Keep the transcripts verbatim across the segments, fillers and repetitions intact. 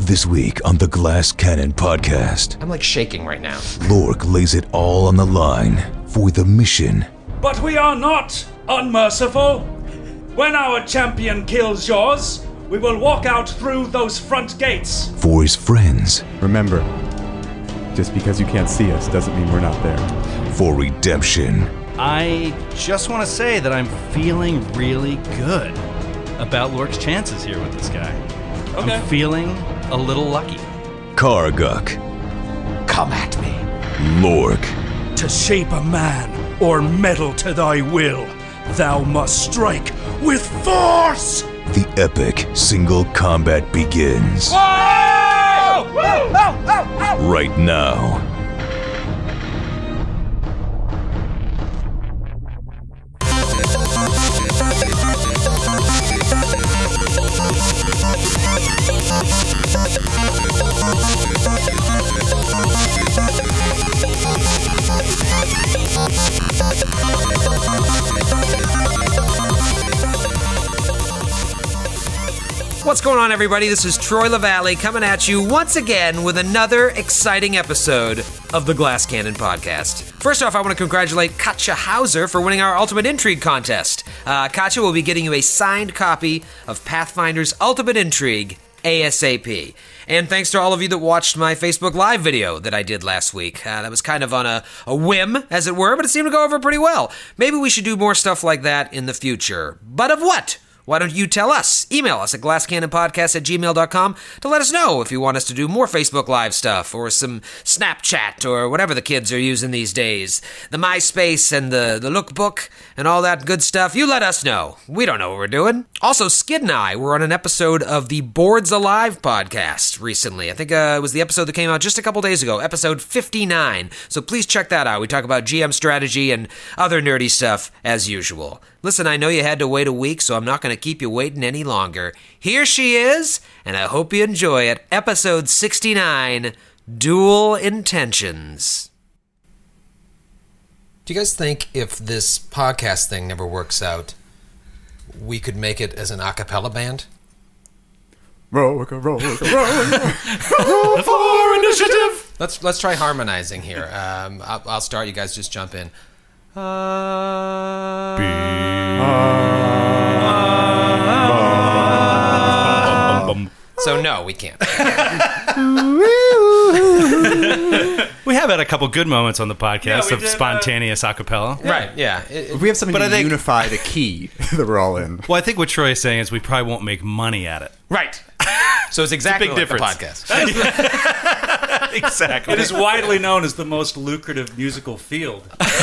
This week on the Glass Cannon podcast. I'm like shaking right now. Lork lays it all on the line for the mission. But we are not unmerciful. When our champion kills yours, we will walk out through those front gates. For his friends. Remember, just because you can't see us doesn't mean we're not there. For redemption. I just want to say that I'm feeling really good about Lork's chances here with this guy. Okay. I'm feeling a little lucky. Karguk. Come at me. Lork. To shape a man or metal to thy will, thou must strike with force! The epic single combat begins. Whoa! Whoa! Whoa! Whoa! Whoa! Right now. What's going on, everybody? This is Troy LaValle coming at you once again with another exciting episode of the Glass Cannon podcast. First off, I want to congratulate Katja Hauser for winning our Ultimate Intrigue contest. Uh, Katja will be getting you a signed copy of Pathfinder's Ultimate Intrigue ASAP. And thanks to all of you that watched my Facebook Live video that I did last week. Uh, that was kind of on a, a whim, as it were, but it seemed to go over pretty well. Maybe we should do more stuff like that in the future. But of what? Why don't you tell us? Email us at glasscannonpodcast at gmail dot com to let us know if you want us to do more Facebook Live stuff or some Snapchat or whatever the kids are using these days. The MySpace and the, the Lookbook and all that good stuff. You let us know. We don't know what we're doing. Also, Skid and I were on an episode of the Boards Alive podcast recently. I think uh, it was the episode that came out just a couple days ago, episode fifty-nine. So please check that out. We talk about G M strategy and other nerdy stuff as usual. Listen, I know you had to wait a week, so I'm not going to keep you waiting any longer. Here she is, and I hope you enjoy it. Episode sixty-nine, Dual Intentions. Do you guys think if this podcast thing never works out, we could make it as an a cappella band? Roll, roll, roll, roll, roll for initiative! Let's let's try harmonizing here. Um, I'll, I'll start. You guys just jump in. Uh, uh, so no, we can't. We have had a couple good moments on the podcast Yeah, we of did, uh, spontaneous acapella. Right, yeah. It, If we have something But to I think- unify the key that we're all in. Well, I think what Troy is saying is we probably won't make money at it. right. So it's exactly It's a big like difference. the podcast. Exactly. It is widely known as the most lucrative musical field.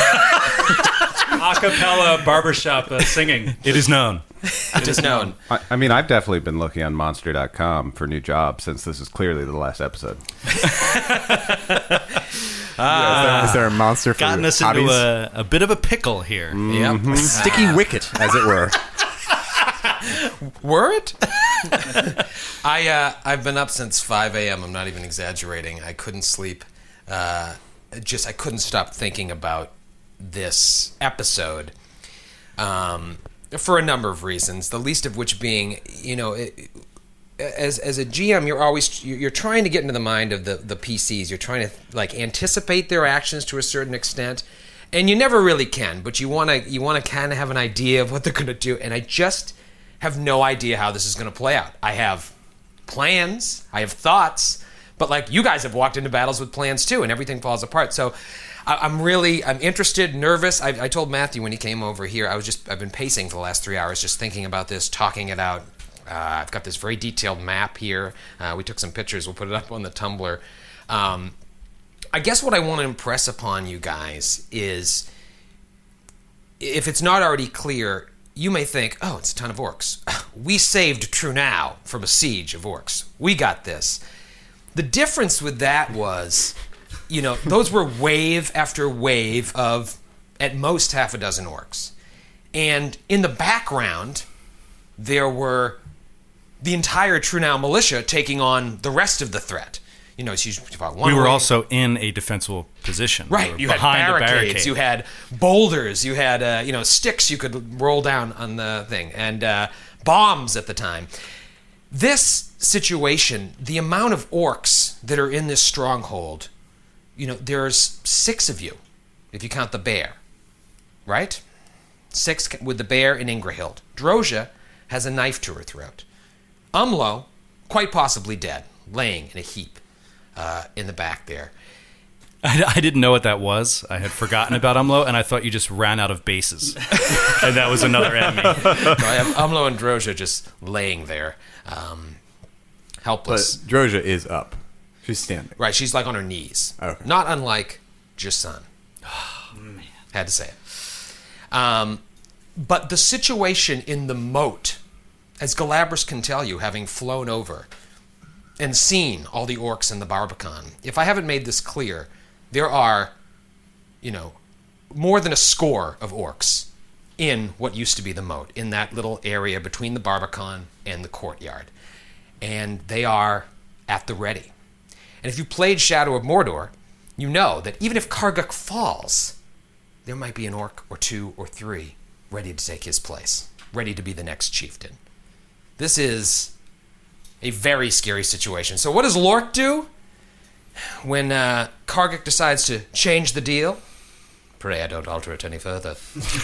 A cappella barbershop uh, singing. It is known. It is known. I, I mean, I've definitely been looking on monster dot com for new jobs since this is clearly the last episode. Yeah, is, there, is there a monster for Gotten us hobbies? into a, a bit of a pickle here. Yep. Sticky wicket, as it were. Were it? I, uh, I've been up since five a.m. I'm not even exaggerating. I couldn't sleep. Uh, just, I couldn't stop thinking about this episode um, for a number of reasons, the least of which being, you know, it, as as a G M, you're always, you're trying to get into the mind of the, the P Cs. You're trying to, like, anticipate their actions to a certain extent, and you never really can, but you want to you want to kind of have an idea of what they're going to do, and I just have no idea how this is going to play out. I have plans, I have thoughts, but like you guys have walked into battles with plans too, and everything falls apart. So I, I'm really, I'm interested, nervous. I, I told Matthew when he came over here, I was just, I've been pacing for the last three hours, just thinking about this, talking it out. Uh, I've got this very detailed map here. Uh, we took some pictures. We'll put it up on the Tumblr. Um, I guess what I want to impress upon you guys is, if it's not already clear, you may think, oh, it's a ton of orcs. We saved Trunau from a siege of orcs. We got this. The difference with that was, you know, those were wave after wave of, at most, half a dozen orcs. And in the background, there were the entire Trunau militia taking on the rest of the threat. You know, it's usually about one We were way. also in a defensible position. We Right, were you had behind a barricades, barricade. you had boulders, you had uh, you know sticks you could roll down on the thing, and uh, bombs at the time. This situation, the amount of orcs that are in this stronghold, you know, there's six of you, if you count the bear, right? Six with the bear and Ingrahild. Drozia has a knife to her throat. Umlo, quite possibly dead, laying in a heap uh, in the back there. I, I didn't know what that was. I had forgotten about Umlo, and I thought you just ran out of bases. And that was another enemy. No, I have Umlo and Drozia just laying there, um, But helpless. Drozia is up. She's standing. Right, she's like on her knees. Okay. Not unlike Jason. Oh, man. Had to say it. Um, but the situation in the moat, as Galabras can tell you, having flown over and seen all the orcs in the Barbican, if I haven't made this clear, there are, you know, more than a score of orcs in what used to be the moat, in that little area between the Barbican and the courtyard. And they are at the ready. And if you played Shadow of Mordor, you know that even if Karguk falls, there might be an orc or two or three ready to take his place, ready to be the next chieftain. This is a very scary situation. So what does Lork do when uh, Karguk decides to change the deal? Pray I don't alter it any further.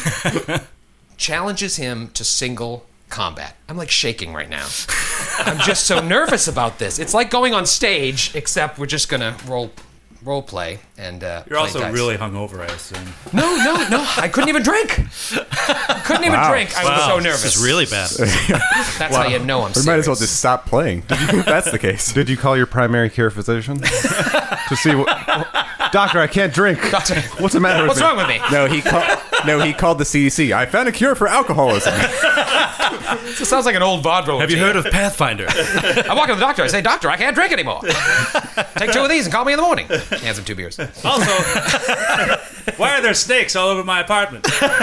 Challenges him to single combat. I'm like shaking right now. I'm just so nervous about this. It's like going on stage, except we're just gonna role role play and uh, You're play also dice. really hungover, I assume. no, no, no. I couldn't even drink. Couldn't even Wow. drink. I was Wow, so nervous. This is really bad. That's how you know I'm We serious. might as well just stop playing. If that's the case. Did you call your primary care physician to see what? Doctor, I can't drink. Doctor, What's the matter with what's me? wrong with me? No, he called. No, he called the C D C. I found a cure for alcoholism. This sounds like an old vaudeville. Have you heard of Pathfinder? I walk to the doctor. I say, "Doctor, I can't drink anymore. Take two of these and call me in the morning." Hands him two beers. Also, why are there snakes all over my apartment?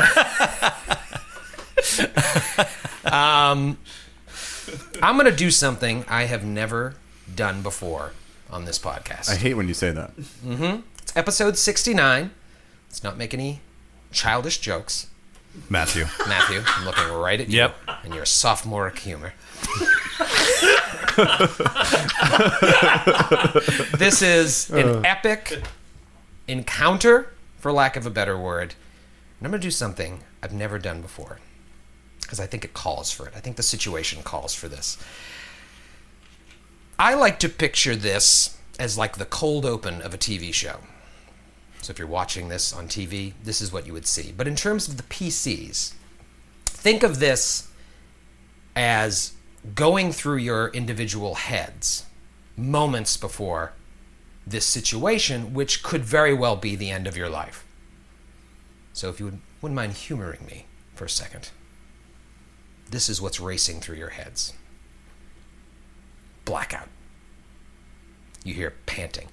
um, I'm going to do something I have never done before on this podcast. I hate when you say that. Mm-hmm. It's episode sixty-nine. Let's not make any childish jokes. Matthew. Matthew, I'm looking right at you. Yep. And your sophomoric humor. This is an epic encounter, for lack of a better word. And I'm going to do something I've never done before. Because I think it calls for it. I think the situation calls for this. I like to picture this as like the cold open of a T V show. So if you're watching this on T V, this is what you would see. But in terms of the P Cs, think of this as going through your individual heads moments before this situation, which could very well be the end of your life. So if you would, wouldn't mind humoring me for a second. This is what's racing through your heads. Blackout. You hear panting.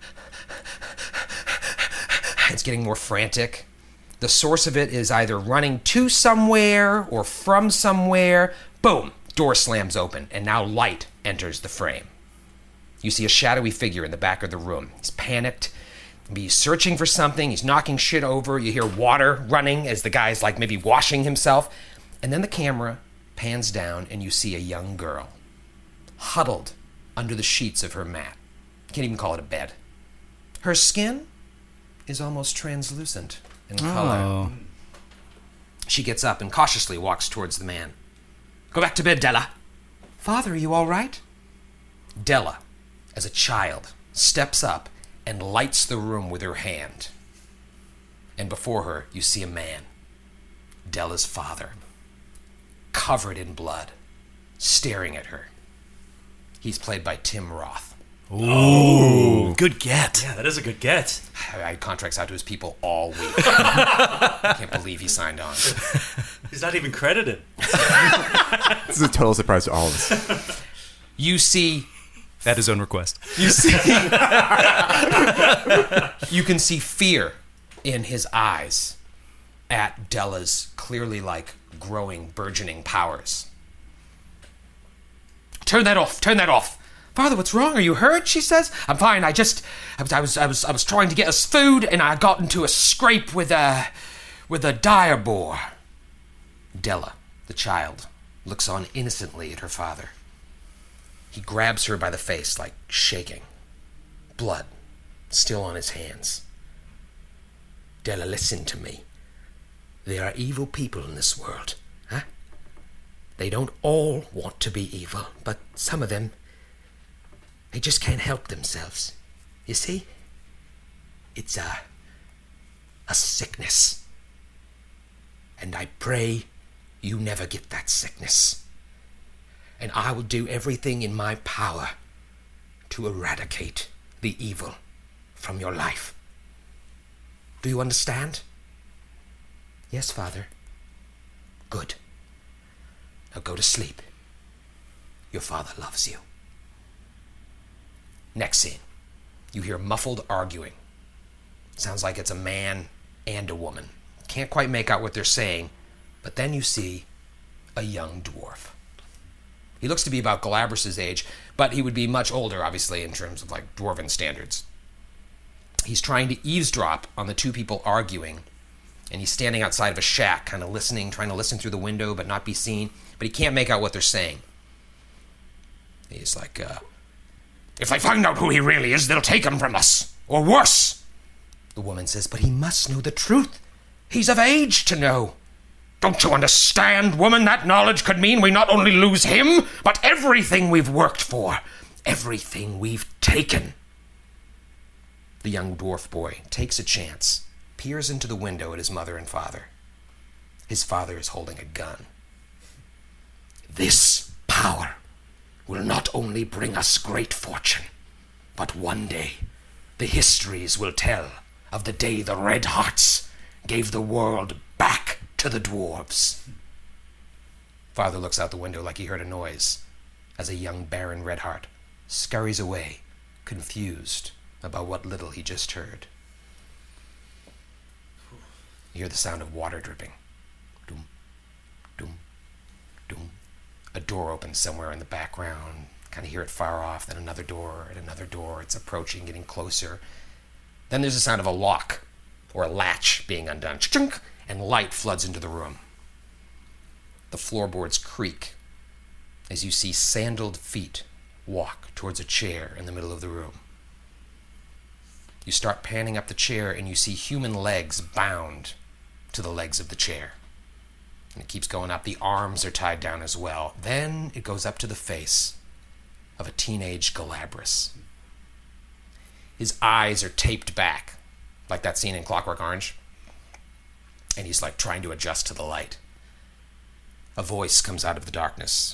It's getting more frantic. The source of it is either running to somewhere or from somewhere. Boom! Door slams open, and now light enters the frame. You see a shadowy figure in the back of the room. He's panicked. He's searching for something. He's knocking shit over. You hear water running as the guy's like maybe washing himself. And then the camera pans down, and you see a young girl huddled under the sheets of her mat. Can't even call it a bed. Her skin is almost translucent in color. Oh. She gets up and cautiously walks towards the man. Go back to bed, Della. Father, are you all right? Della, as a child, steps up and lights the room with her hand. And before her, you see a man, Della's father, covered in blood, staring at her. He's played by Tim Roth. Ooh, good get. Yeah, that is a good get. I had contracts out to his people all week. I can't believe he signed on. He's not even credited. This is a total surprise to all of us. You see... At his own request. You see... You can see fear in his eyes at Della's clearly, like, growing, burgeoning powers. Turn that off! Turn that off! Father, what's wrong? Are you hurt? She says. I'm fine. I just, I was, I was, I was, I was trying to get us food, and I got into a scrape with a, with a dire boar. Della, the child, looks on innocently at her father. He grabs her by the face, like shaking. Blood still on his hands. Della, listen to me. There are evil people in this world, huh? They don't all want to be evil, but some of them, they just can't help themselves. You see? It's a, a sickness. And I pray you never get that sickness. And I will do everything in my power to eradicate the evil from your life. Do you understand? Yes, Father. Good. Now go to sleep. Your father loves you. Next scene. You hear muffled arguing. Sounds like it's a man and a woman. Can't quite make out what they're saying, but then you see a young dwarf. He looks to be about Galabras' age, but he would be much older, obviously, in terms of like dwarven standards. He's trying to eavesdrop on the two people arguing, and he's standing outside of a shack, kind of listening, trying to listen through the window but not be seen, but he can't make out what they're saying. He's like, uh, if they find out who he really is, they'll take him from us, or worse. The woman says, but he must know the truth. He's of age to know. Don't you understand, woman? That knowledge could mean we not only lose him, but everything we've worked for, everything we've taken. The young dwarf boy takes a chance, peers into the window at his mother and father. His father is holding a gun. This power will not only bring us great fortune, but one day the histories will tell of the day the Red Hearts gave the world back to the dwarves. Father looks out the window like he heard a noise as a young Baron Redheart scurries away, confused about what little he just heard. You hear the sound of water dripping. Doom, doom, doom. A door opens somewhere in the background. Kind of hear it far off, then another door and another door. It's approaching, getting closer. Then there's the sound of a lock or a latch being undone. Chunk, and light floods into the room. The floorboards creak as you see sandaled feet walk towards a chair in the middle of the room. You start panning up the chair and you see human legs bound to the legs of the chair. And it keeps going up. The arms are tied down as well. Then it goes up to the face of a teenage Galabras. His eyes are taped back, like that scene in Clockwork Orange. And he's like trying to adjust to the light. A voice comes out of the darkness.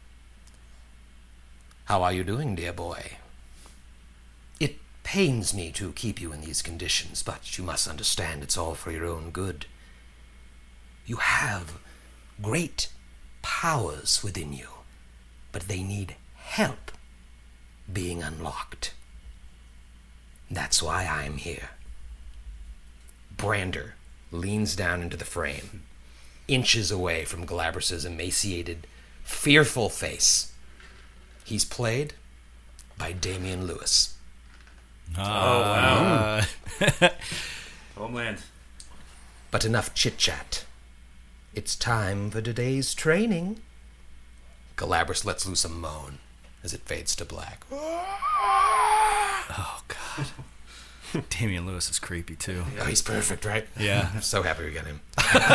How are you doing, dear boy? It pains me to keep you in these conditions, but you must understand it's all for your own good. You have great powers within you, but they need help being unlocked. That's why I'm here. Brander leans down into the frame, inches away from Galabras' emaciated, fearful face. He's played by Damian Lewis. Oh, wow. Uh, Homeland. But enough chit-chat. It's time for today's training. Galabras lets loose a moan as it fades to black. oh, God. Damian Lewis is creepy, too. Oh, he's perfect, right? Yeah. I'm so happy we got him.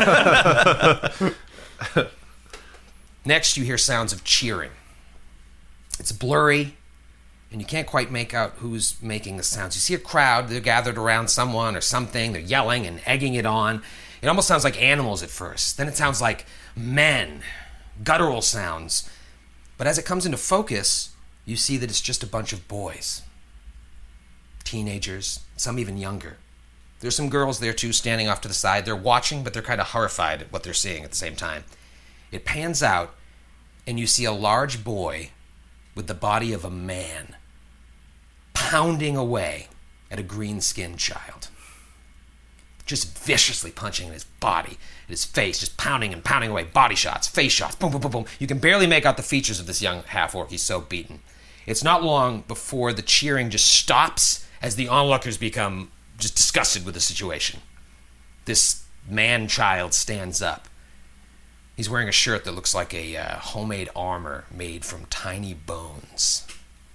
Next, you hear sounds of cheering. It's blurry, and you can't quite make out who's making the sounds. You see a crowd, they're gathered around someone or something, they're yelling and egging it on. It almost sounds like animals at first. Then it sounds like men, guttural sounds. But as it comes into focus, you see that it's just a bunch of boys. Teenagers, some even younger. There's some girls there too, standing off to the side. They're watching, but they're kind of horrified at what they're seeing at the same time. It pans out, and you see a large boy with the body of a man pounding away at a green-skinned child. Just viciously punching at his body, at his face, just pounding and pounding away. Body shots, face shots, boom, boom, boom, boom. You can barely make out the features of this young half-orc. He's so beaten. It's not long before the cheering just stops as the onlookers become just disgusted with the situation. This man-child stands up. He's wearing a shirt that looks like a uh, homemade armor made from tiny bones.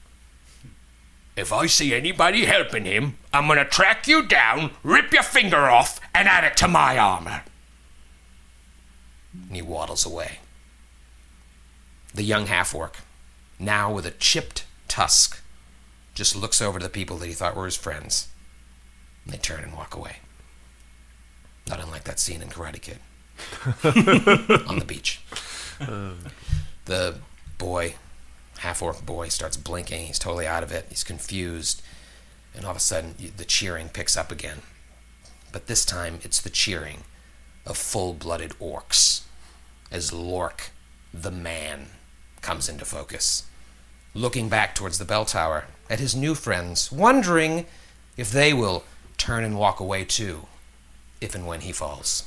If I see anybody helping him, I'm going to track you down, rip your finger off, and add it to my armor. And he waddles away. The young half-orc, now with a chipped tusk, just looks over to the people that he thought were his friends, and they turn and walk away. Not unlike that scene in Karate Kid. On the beach. The boy, half-orc boy, starts blinking. He's totally out of it. He's confused. And all of a sudden, the cheering picks up again. But this time, it's the cheering of full-blooded orcs as Lork, the man, comes into focus, looking back towards the bell tower at his new friends, wondering if they will turn and walk away too, if and when he falls.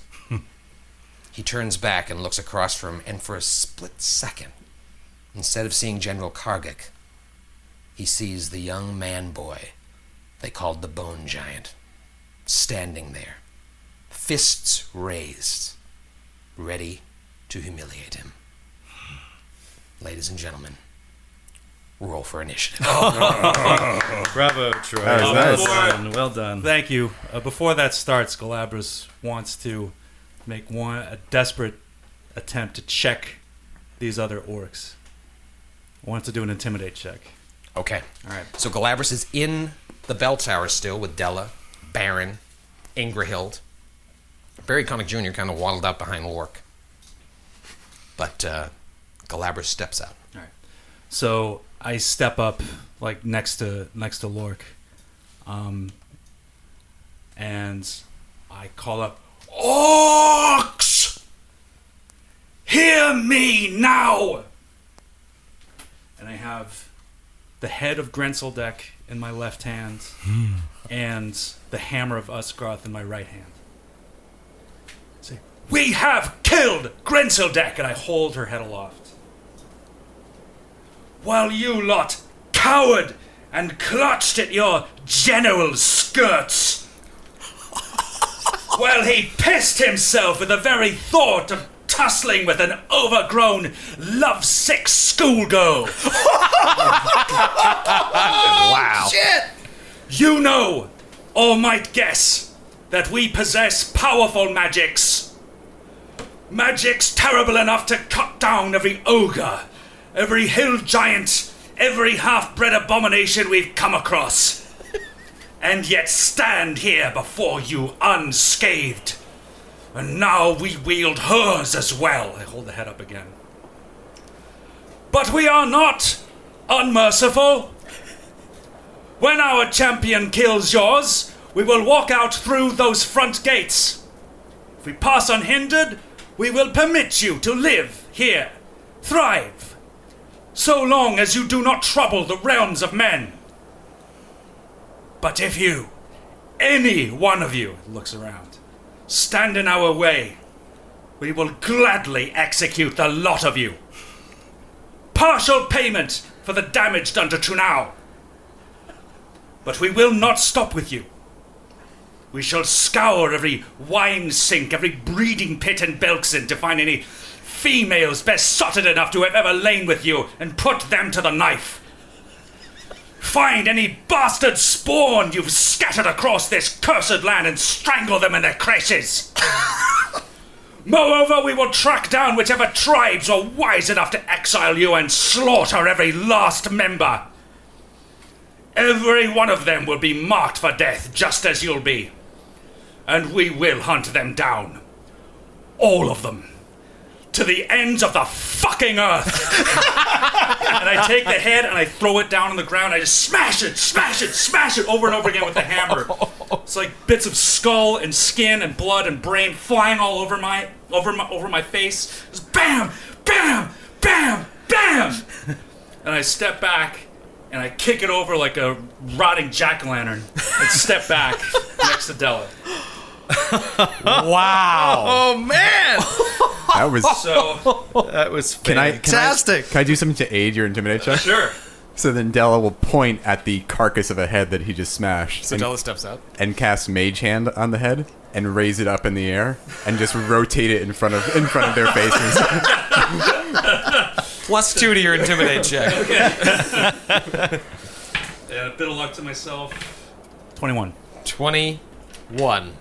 He turns back and looks across from him, and for a split second, instead of seeing General Kargik, he sees the young man-boy they called the Bone Giant, standing there, fists raised, ready to humiliate him. Ladies and gentlemen, roll for initiative. Bravo, Troy. That was well nice. done. Well done. Thank you. Uh, before that starts, Galabras wants to make one a desperate attempt to check these other orcs. Wants to do an intimidate check. Okay. All right. So Galabras is in the bell tower still with Della, Baron, Ingrahild. Barry Connick Junior kind of waddled out behind Lork. But uh, Galabras steps out. All right. So I step up like next to next to Lork, um, and I call up, "Orcs, hear me now!" And I have the head of Grenseldek in my left hand, and the hammer of Usgarth in my right hand. Say, "We have killed Grenseldek!" And I hold her head aloft. "While you lot cowered and clutched at your general's skirts. While he pissed himself at the very thought of tussling with an overgrown, lovesick schoolgirl. Wow. Shit! You know, or might guess, that we possess powerful magics. Magics terrible enough to cut down every ogre, every hill giant, every half-bred abomination we've come across. And yet stand here before you unscathed. And now we wield hers as well." I hold the head up again. "But we are not unmerciful. When our champion kills yours, we will walk out through those front gates. If we pass unhindered, we will permit you to live here, thrive, so long as you do not trouble the realms of men. But if you, any one of you," looks around, "stand in our way, we will gladly execute the lot of you. Partial payment for the damage done to Trunau. But we will not stop with you. We shall scour every wine sink, every breeding pit in Belkzen to find any females besotted enough to have ever lain with you and put them to the knife. Find any bastard spawn you've scattered across this cursed land and strangle them in their creches. Moreover, we will track down whichever tribes are wise enough to exile you and slaughter every last member. Every one of them will be marked for death, just as you'll be. And we will hunt them down. All of them. To the ends of the fucking earth." And I take the head and I throw it down on the ground. I just smash it, smash it, smash it over and over again with the hammer. It's like bits of skull and skin and blood and brain flying all over my over my over my face. Just bam, bam, bam, bam. And I step back and I kick it over like a rotting jack-o'-lantern and step back next to Della. Wow. Oh, man! That was. So, That was Can I, can, I, fantastic. can I do something to aid your intimidate check? sure. So then Della will point at the carcass of a head that he just smashed So and, Della steps out. and cast Mage Hand on the head. and raise it up in the air and just rotate it in front of in front of their faces. Plus two to your intimidate check. Yeah, a bit of luck to myself. twenty-one. twenty-one.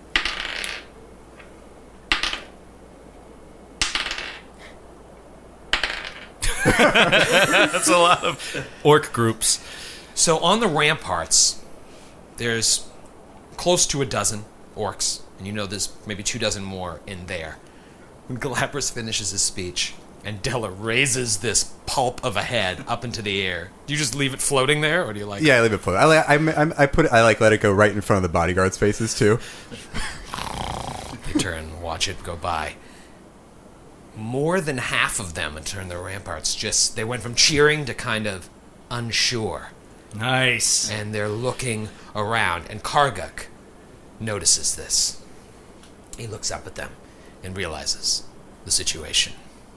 That's a lot of orc groups. So on the ramparts, there's close to a dozen orcs, and you know there's maybe two dozen more in there. When Galabras finishes his speech, and Della raises this pulp of a head up into the air, do you just leave it floating there, or do you like... Yeah, I leave it float. I, like- I, I, I put it, I like let it go right in front of the bodyguards' faces too. They turn and watch it go by. More than half of them turn the ramparts. Just they went from cheering to kind of unsure, Nice. and they're looking around. And Karguk notices this. He looks up at them and realizes the situation.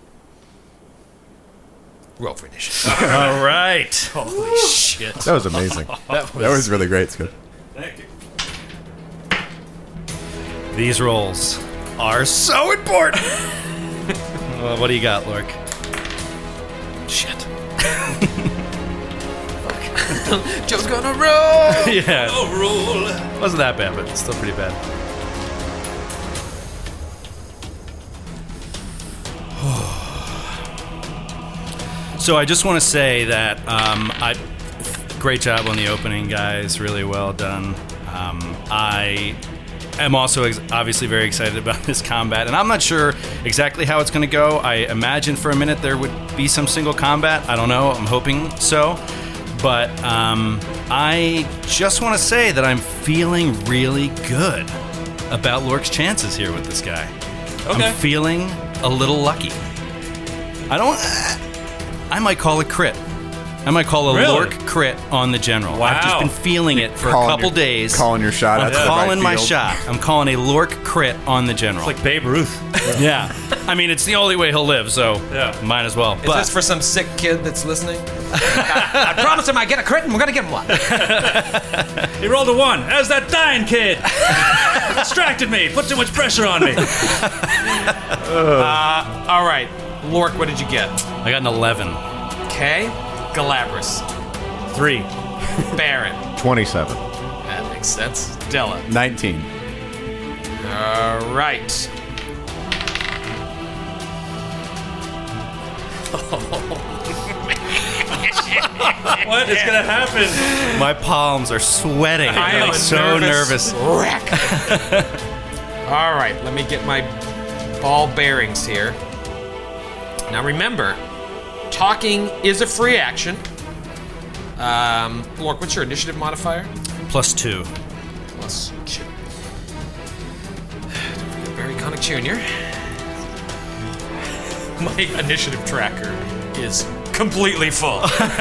Roll for initiative. All right. Holy shit! That was amazing. That was, That was really great. It's good. Thank you. These rolls are so important. Well, what do you got, Lork? shit. Joe's gonna roll. Yeah. Oh, roll. Wasn't that bad, but still pretty bad. So I just want to say that um, I, great job on the opening, guys. Really well done. Um, I am also ex- obviously very excited about this combat, and I'm not sure exactly how it's going to go. I imagine for a minute there would be some single combat. I don't know. I'm hoping so. But um, I just want to say that I'm feeling really good about Lork's chances here with this guy. Okay. I'm feeling a little lucky. I don't... I might call it crit. I might call a Really? Lork crit on the general. Wow. I've just been feeling it for a Calling couple your- days. Calling your shot. I'm out to the calling right my field. shot. I'm calling a Lork crit on the general. Like Babe Ruth. yeah. I mean, it's the only way he'll live, so Yeah. might as well. Is But this for some sick kid that's listening? I, I promised him I'd get a crit, and we're gonna give him one. He rolled a one. How's that dying kid? Distracted me. Put too much pressure on me. Uh, all right, Lork, what did you get? I got an eleven. Okay, Galabras, Three. Baron. twenty-seven. That makes sense. Della. nineteen. All right. What is gonna happen? My palms are sweating. I am I'm a so nervous, nervous. wreck. All right, let me get my ball bearings here. Now remember, talking is a free action. Um, Lork, what's your initiative modifier? Plus two. Plus two. Don't forget Barry Connick Junior My initiative tracker is completely full.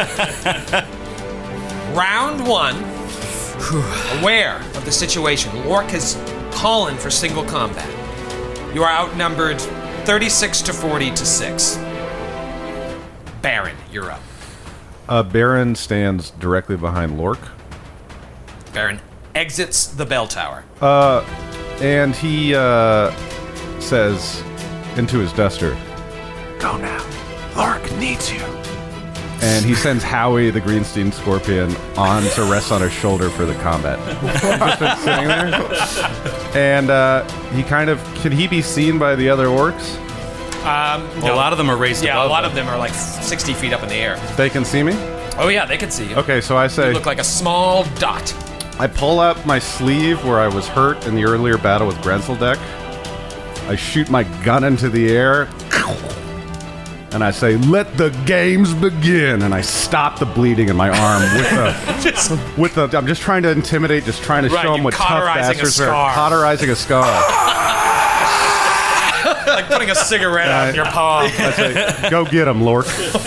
Round one. Aware of the situation, Lork has calling for single combat. You are outnumbered thirty-six to forty to six. Baron, you're up. Uh, Baron stands directly behind Lork, Baron exits the bell tower. and he uh, says into his duster, "Go now. Lork needs you." And he sends Howie, the Greenstein Scorpion, on to rest on his shoulder for the combat. He's just been sitting there. And uh, he kind of... Can he be seen by the other orcs? Um, Well, a lot of them are raised yeah, above a lot them. of them are like sixty feet up in the air. They can see me? Oh yeah, they can see you. Okay, so I say... You look like a small dot. I pull out my sleeve where I was hurt in the earlier battle with Grenzeldeck. I shoot my gun into the air. And I say, "Let the games begin!" And I stop the bleeding in my arm with the, with the. I'm just trying to intimidate, just trying to Right, show them you're what tough cauterizing a bastards are. scar. Cauterizing a scar. Like putting a cigarette Uh, on your palm. I say, "Go get him, Lork."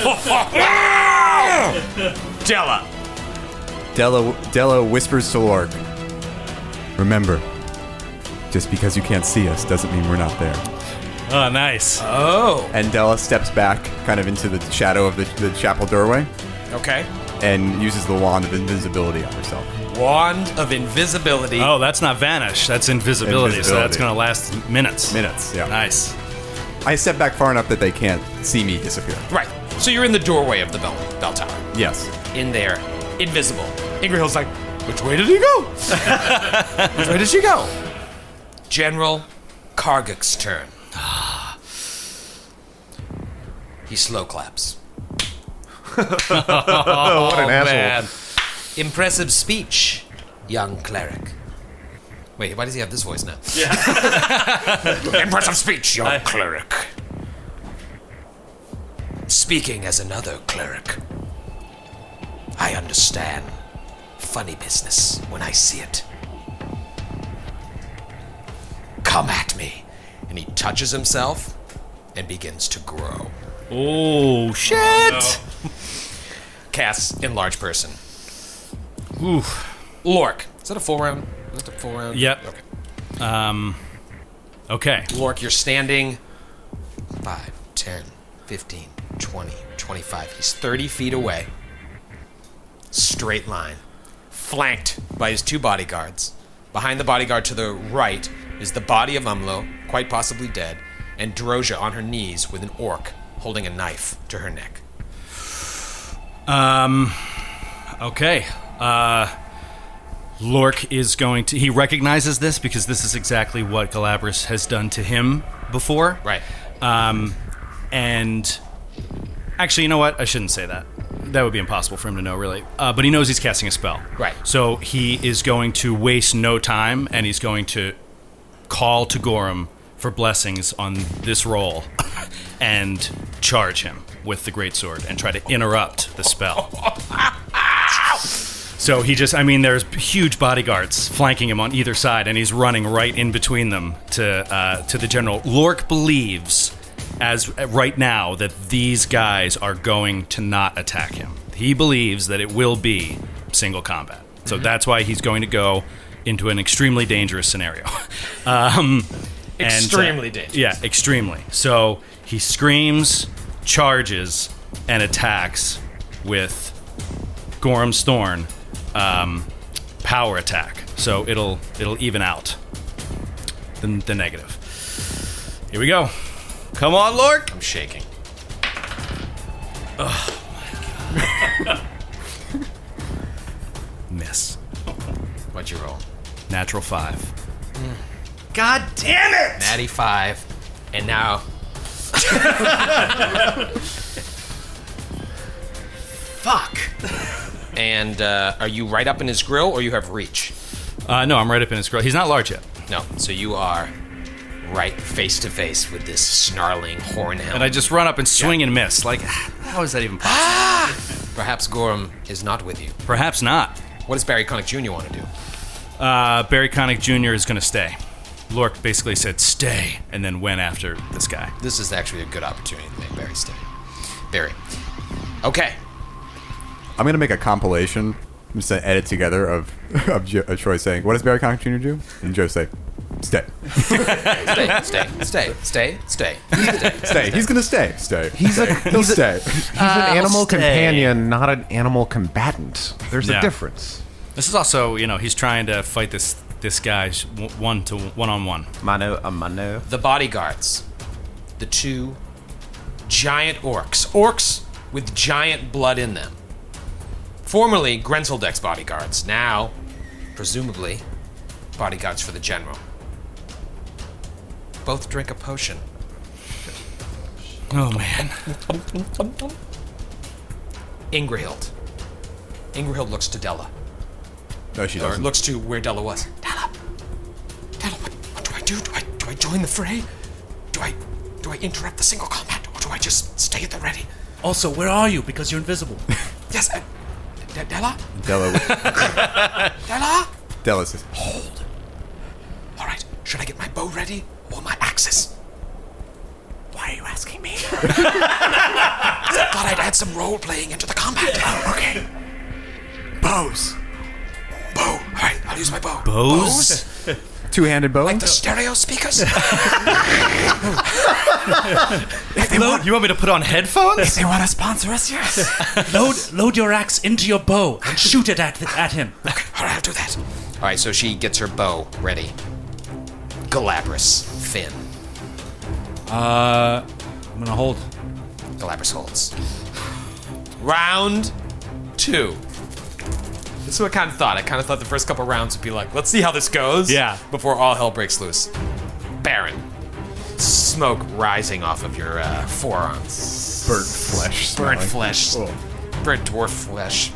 Della. Della, Della whispers to Lork, "Remember, just because you can't see us doesn't mean we're not there." Oh, nice. Oh. And Della steps back, kind of into the shadow of the, the chapel doorway, Okay. and uses the wand of invisibility on herself. Wand of invisibility. Oh, that's not vanish. That's invisibility. So that's Invisibility. going to last minutes. Minutes, yeah. Nice. I step back far enough that they can't see me disappear. Right. So you're in the doorway of the bell, bell tower. Yes. In there, invisible. Ingrahill's like, which way did he go? Which way did she go? General Karguk's turn. He slow claps. Oh, what an asshole. Man. Impressive speech, young cleric. Wait, why does he have this voice now? Yeah. Impressive speech, young cleric. Speaking as another cleric, I understand funny business when I see it. Come at me. And he touches himself and begins to grow. Oh, shit. Oh, no. Casts enlarge person. Ooh. Lork. Is that a full round? Is that a full round? Yep. Okay. Um, okay. Lork, you're standing five, ten, fifteen, twenty, twenty-five. He's thirty feet away. Straight line. Flanked by his two bodyguards. Behind the bodyguard to the right is the body of Umlo, quite possibly dead, and Droja on her knees with an orc holding a knife to her neck. Um, okay. Uh, Lork is going to... He recognizes this because this is exactly what Galabras has done to him before. Right. Um, and... Actually, you know what? I shouldn't say that. That would be impossible for him to know, really. Uh, but he knows he's casting a spell. Right. So he is going to waste no time, and he's going to call to Gorham for blessings on this roll and charge him with the greatsword and try to interrupt the spell. So he just, I mean, there's huge bodyguards flanking him on either side, and he's running right in between them to uh, to the general. Lork believes, as right now, that these guys are going to not attack him. He believes that it will be single combat. So mm-hmm. that's why he's going to go into an extremely dangerous scenario. um, extremely and, uh, dangerous. Yeah, extremely. So he screams, charges, and attacks with Gorham's Thorn. Um, power attack, so it'll it'll even out the, the negative. Here we go. Come on, Lork. I'm shaking. Oh my god. Miss. What'd you roll? Natural five. Mm. God damn it! Natty five, and now. Fuck. And uh, are you right up in his grill, or you have reach? Uh, no, I'm right up in his grill. He's not large yet. No, so you are right face to face with this snarling hornhound. And I just run up and swing yeah. and miss. Like, how is that even possible? Ah! Perhaps Gorham is not with you. Perhaps not. What does Barry Connick Junior want to do? Uh, Barry Connick Junior is going to stay. Lork basically said, stay, and then went after this guy. This is actually a good opportunity to make Barry stay. Barry. Okay. I'm going to make a compilation, I'm just going to edit together of, of jo- uh, Troy saying, what does Barry Connick Junior do? And Joe say, stay. stay, stay, stay, stay, stay. Stay. Stay. He's going to stay. Stay. He's stay. a He'll he's stay. A, he's an animal stay. companion, not an animal combatant. There's Yeah. a difference. This is also, you know, he's trying to fight this this guy one to one on one. Mano a mano. The bodyguards. The two giant orcs. Orcs with giant blood in them. Formerly Grenseldek's bodyguards, now, presumably, bodyguards for the general. Both drink a potion. Oh, man. Ingrahild. Ingrahild looks to Della. No, she Or doesn't. looks to where Della was. Della! Della, what, what do I do? Do I, do I join the fray? Do I, do I interrupt the single combat? Or do I just stay at the ready? Also, where are you? Because you're invisible. Yes, uh, D- Della? Della, Della? Della says, Hold. All right, should I get my bow ready or my axes? Why are you asking me? I thought I'd add some role-playing into the combat. Oh, okay. Bows. Bow. All right, I'll use my bow. Bows? Two-handed bow? Like the stereo speakers? Load, you want me to put on headphones? They want to sponsor us, yes. Load, load your axe into your bow and shoot it at, at him. Okay, all right, I'll do that. All right, so she gets her bow ready. Galabras, Finn. Uh, I'm gonna hold. Galabras holds. Round two. This is what I kind of thought. I kind of thought the first couple rounds would be like, let's see how this goes. Yeah. Before all hell breaks loose. Baron. Smoke rising off of your uh, forearms. Burnt flesh. Burnt smelling. flesh. Oh. Burnt dwarf flesh.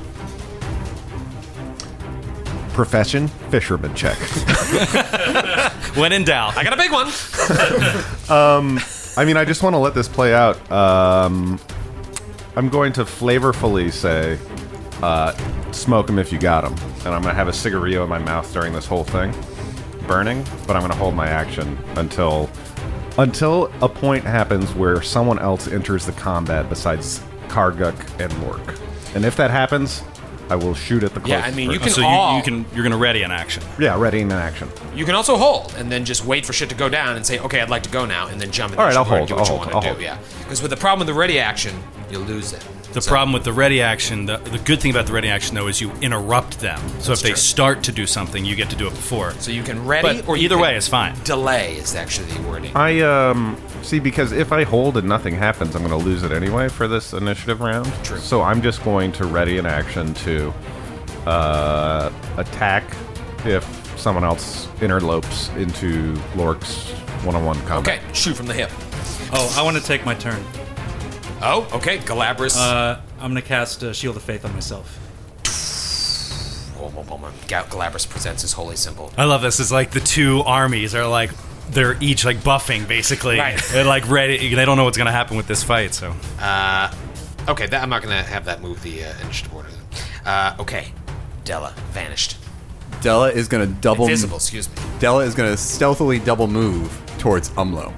Profession, fisherman check. When in doubt. I got a big one. I mean, I just want to let this play out. Um, I'm going to flavorfully say, uh, smoke him if you got him. And I'm going to have a cigarillo in my mouth during this whole thing. Burning, but I'm going to hold my action until until a point happens where someone else enters the combat besides Karguk and Lork. And if that happens, I will shoot at the closest Yeah, I mean, you person. can So all... you, you can you're gonna ready an action. Yeah, ready in action. You can also hold and then just wait for shit to go down and say, okay, I'd like to go now, and then jump in All right, the I'll square and hold, do what I'll you hold, want to I'll do. hold. Yeah, because with the problem with the ready action, you lose it. The So- problem with the ready action, the, the good thing about the ready action though is you interrupt them. So if they true. start to do something, you get to do it before. So you can ready, But or you either can way is fine. delay is actually the wording. I, um, see, because if I hold and nothing happens, I'm going to lose it anyway for this initiative round. True. So I'm just going to ready an action to uh, attack if someone else interlopes into Lork's one-on-one combat. Okay, shoot from the hip. Oh, I want to take my turn. Oh, okay, Galabras. Uh, I'm gonna cast uh, Shield of Faith on myself. Oh, oh, oh, oh. Gal- Galabras presents his holy symbol. I love this. It's like the two armies are like they're each like buffing basically. Right. They're like ready. They don't know what's gonna happen with this fight. So Uh, okay, that, I'm not going to have that move the uh, initiative order. Uh, okay, Della, vanished. Della is going to double... Invisible, excuse me. Della is going to stealthily double move towards Umlo.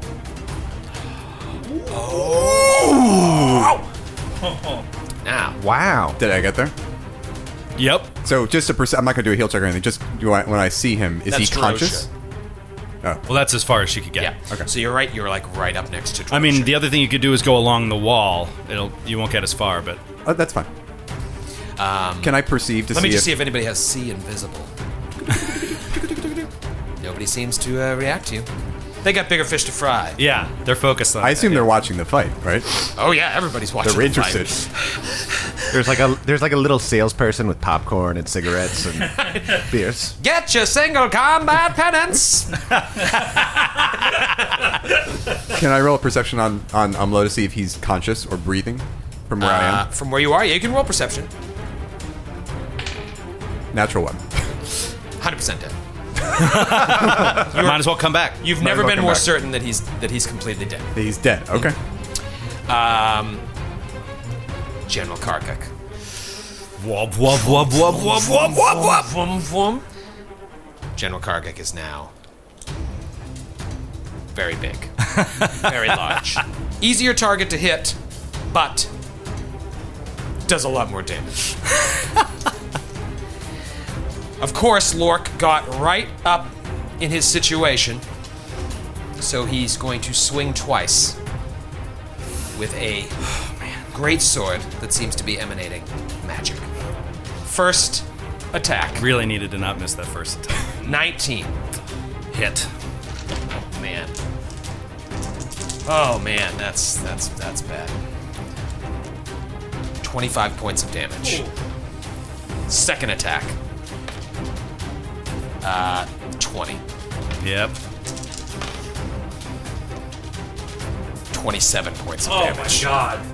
Now, Wow. Did I get there? yep. So just a percent. I'm not going to do a heal check or anything. Just do I, when I see him, is That's he conscious? Drosha. Well, that's as far as she could get. yeah. Okay. So you're right, you're like right up next to Drosha. I mean, the other thing you could do is go along the wall. It'll you won't get as far, but Oh, that's fine. Can I perceive to Let see me just if... see if anybody has see invisible. Nobody seems to uh, react to you. They got bigger fish to fry. yeah, they're focused on. I assume they're watching the fight, right? Oh yeah, everybody's watching. They're the fight. interested. There's like a there's like a little salesperson with popcorn and cigarettes and beers. Get your single combat penance. Can I roll a perception on, on Umlo to see if he's conscious or breathing from where I Uh, am? from where you are, yeah, you can roll perception. Natural one. one hundred percent dead. Might as well come back. You've Might never as well been come more back. certain that he's that he's completely dead. He's dead. Okay. Um, General Karkuk. Wub wub wub wub wub wub wub wub. Vroom, vroom. General Karguk is now very big, very large. Easier target to hit, but does a lot more damage. Of course, Lork got right up in his situation, so he's going to swing twice with a great sword that seems to be emanating magic. First attack, Really needed to not miss that first attack. nineteen. Hit. Oh man. Oh man, that's that's that's bad. twenty-five points of damage. Second attack. Uh, twenty. Yep. twenty-seven points of Oh damage. my god.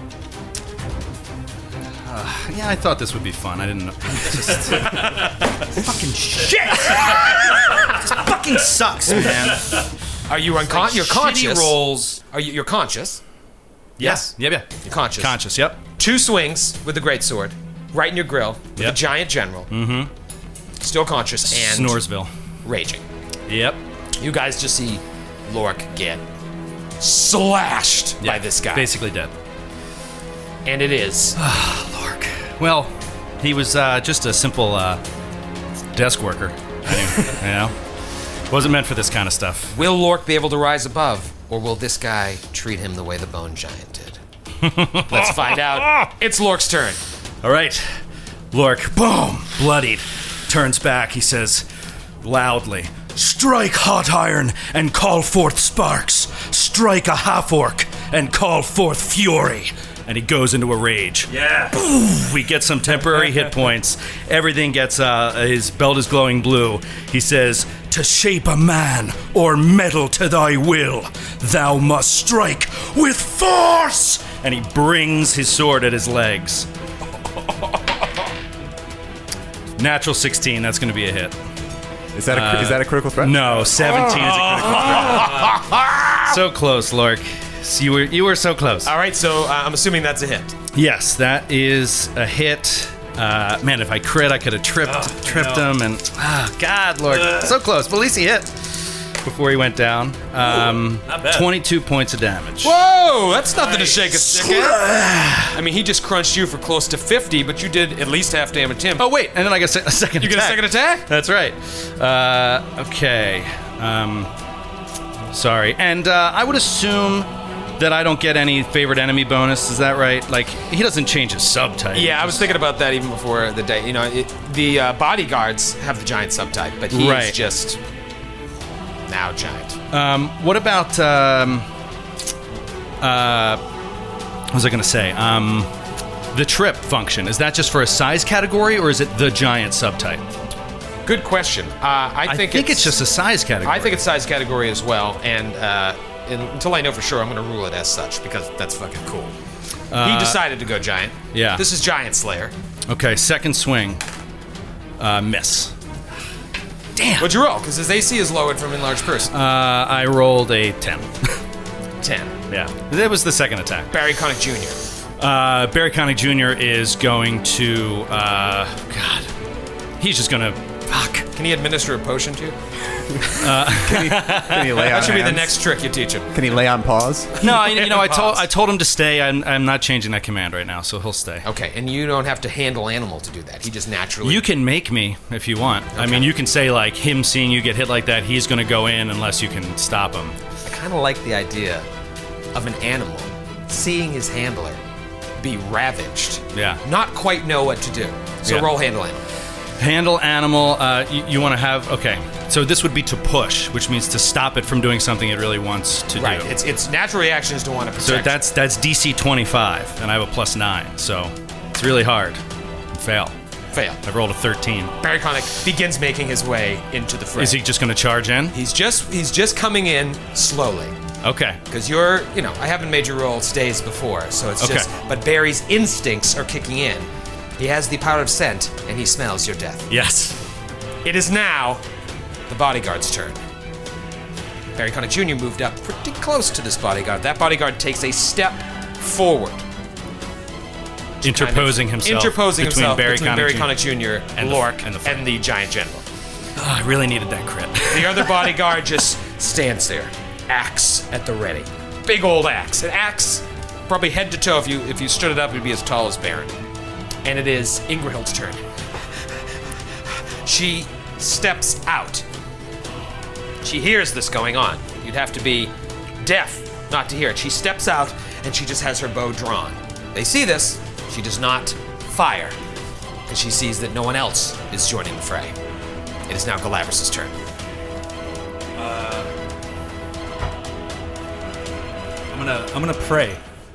Yeah, I thought this would be fun. I didn't know. Just fucking shit. This fucking sucks, man. Are you unconscious? You're conscious. Shitty rolls. Are you? You're conscious. Yes. Yep. Yeah. You're conscious. Conscious. Yep. Two swings with the greatsword, right in your grill, with Yep. a giant general. Mm-hmm. Still conscious and Snoresville. raging. Yep. You guys just see Lork get slashed by Yeah, this guy. Basically dead. And it is Lork. Well, he was uh, just a simple uh, desk worker. Anyway, you know. Wasn't meant for this kind of stuff. Will Lork be able to rise above, or will this guy treat him the way the Bone Giant did? Let's find out. It's Lork's turn. All right. Lork, boom, bloodied, turns back. He says loudly, "Strike hot iron and call forth sparks. Strike a half-orc and call forth fury." And he goes into a rage. Yeah. Boom! We get some temporary hit points. Everything gets, uh, his belt is glowing blue. He says, "To shape a man or metal to thy will, thou must strike with force!" And he brings his sword at his legs. Natural sixteen, that's going to be a hit. Is that a, uh, is that a critical threat? No, seventeen is a critical threat. So close, Lork. So you were you were so close. All right, so uh, I'm assuming that's a hit. Yes, that is a hit. Uh, man, if I crit, I could have tripped Oh, tripped no. him, and ah, God, Lork, so close. But at least he hit before he went down. Um, Ooh, not bad. twenty-two points of damage. Whoa, that's nothing to shake a stick at. I mean, he just crunched you for close to fifty, but you did at least half damage to him. Oh wait, and then I get a second. You get a attack. second attack? That's right. Uh, okay. Um, sorry, and uh, I would assume that I don't get any favorite enemy bonus. Is that right? Like, he doesn't change his subtype. Yeah, I was thinking about that even before the day. You know, it, the uh, bodyguards have the giant subtype, but he's Right. just now giant. Um, what about um, uh, what was I going to say? Um, the trip function, is that just for a size category, or is it the giant subtype? Good question. Uh, I I think, think it's, just a size category. I think it's size category as well, and uh, in, until I know for sure, I'm going to rule it as such because that's fucking cool. he decided to go giant. yeah. This is Giant Slayer. Okay, second swing. Uh, miss. Damn. What'd you roll? Because his A C is lowered from enlarged person. Uh, I rolled a ten. Ten. Yeah. That was the second attack. Barry Connick Junior Uh, Barry Connick Junior is going to, uh, God, he's just going to, fuck. Can he administer a potion to you? Can he lay on That should be the hands? next trick you teach him. Can he lay on pause? No, I, you know, I told Pause. I told him to stay. I'm, I'm not changing that command right now, so he'll stay. Okay, and you don't have to handle animal to do that. He just naturally. You can make me if you want. I mean, you can say, like, him seeing you get hit like that, he's going to go in unless you can stop him. I kind of like the idea of an animal seeing his handler be ravaged. Yeah. Not quite know what to do. So Yeah. roll handle animal. Handle animal, uh, you, you want to have, okay. So this would be to push, which means to stop it from doing something it really wants to Right. do. Its its natural reaction is to want to protect. So that's that's D C twenty-five, and I have a plus nine, so it's really hard. Fail. fail. I rolled a thirteen. Barry Connick begins making his way into the fray. Is he just going to charge in? He's just he's just coming in slowly. Okay. Because you're, you know, I haven't made you roll stays before, so it's Okay. just. But Barry's instincts are kicking in. He has the power of scent, and he smells your death. Yes. It is now the bodyguard's turn. Barry Connick Junior moved up pretty close to this bodyguard. That bodyguard takes a step forward. Interposing Kind of himself interposing between himself Barry between Connick Barry Junior Connick Junior, and the- Lork, and and the the, giant general. Oh, I really needed that crit. The other bodyguard just stands there, axe at the ready. Big old axe. An axe, probably head to toe. If you if you stood it up, it'd be as tall as Baron. And it is Ingrahild's turn. She steps out. She hears this going on. You'd have to be deaf not to hear it. She steps out and she just has her bow drawn. They see this. She does not fire because she sees that no one else is joining the fray. It is now Galabras' turn. I'm gonna I'm gonna pray.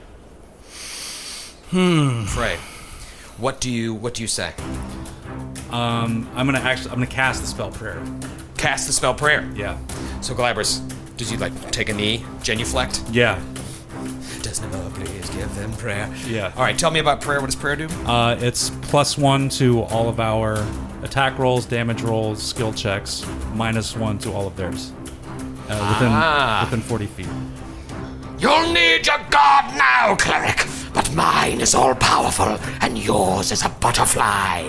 Fray. What do you what do you say? Um, I'm gonna actually I'm gonna cast the spell prayer. Cast the spell prayer. Yeah. So Galabras, did you like take a knee, genuflect? Yeah. Does no please give them prayer. Yeah. All right, tell me about prayer. What does prayer do? Uh, it's plus one to all of our attack rolls, damage rolls, skill checks, minus one to all of theirs. Uh, within Ah. within forty feet. You'll need your god now, cleric, but mine is all powerful and yours is a butterfly.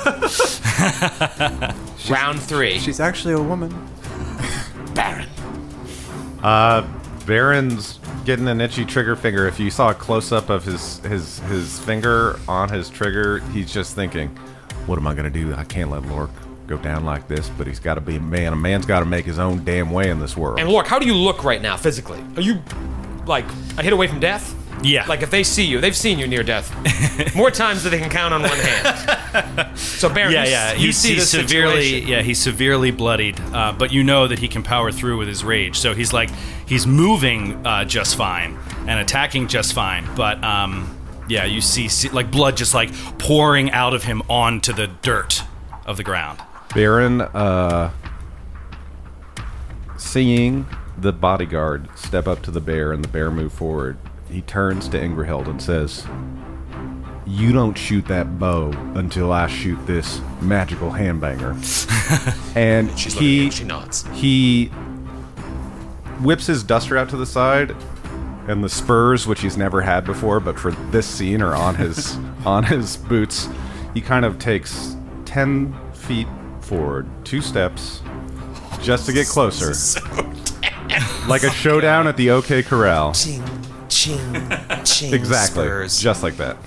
Round three. She's actually a woman. Baron. Uh, Baron's getting an itchy trigger finger. If you saw a close up of his his his finger on his trigger, he's just thinking, "What am I gonna do? I can't let Lork go down like this, but he's got to be a man. A man's got to make his own damn way in this world. And Lork, how do you look right now physically? Are you, like, a hit away from death? Yeah. Like, if they see you, they've seen you near death more times than they can count on one hand. So, Baron, yeah, you, yeah, you he's, see he's this severely, situation. yeah, he's severely bloodied, uh, but you know that he can power through with his rage. So he's like, he's moving uh, just fine and attacking just fine, but um, yeah, you see, see like blood just like pouring out of him onto the dirt of the ground. Baron, uh, seeing the bodyguard step up to the bear and the bear move forward, he turns to Ingrahild and says, "You don't shoot that bow until I shoot this magical handbanger." And She's he looking at me, she nods. he whips his duster out to the side, and the spurs, which he's never had before, but for this scene are on his on his boots. He kind of takes ten feet forward, two steps, just to get closer, So like a showdown at the OK Corral. ching, ching, ching. Exactly, Spurs. just like that.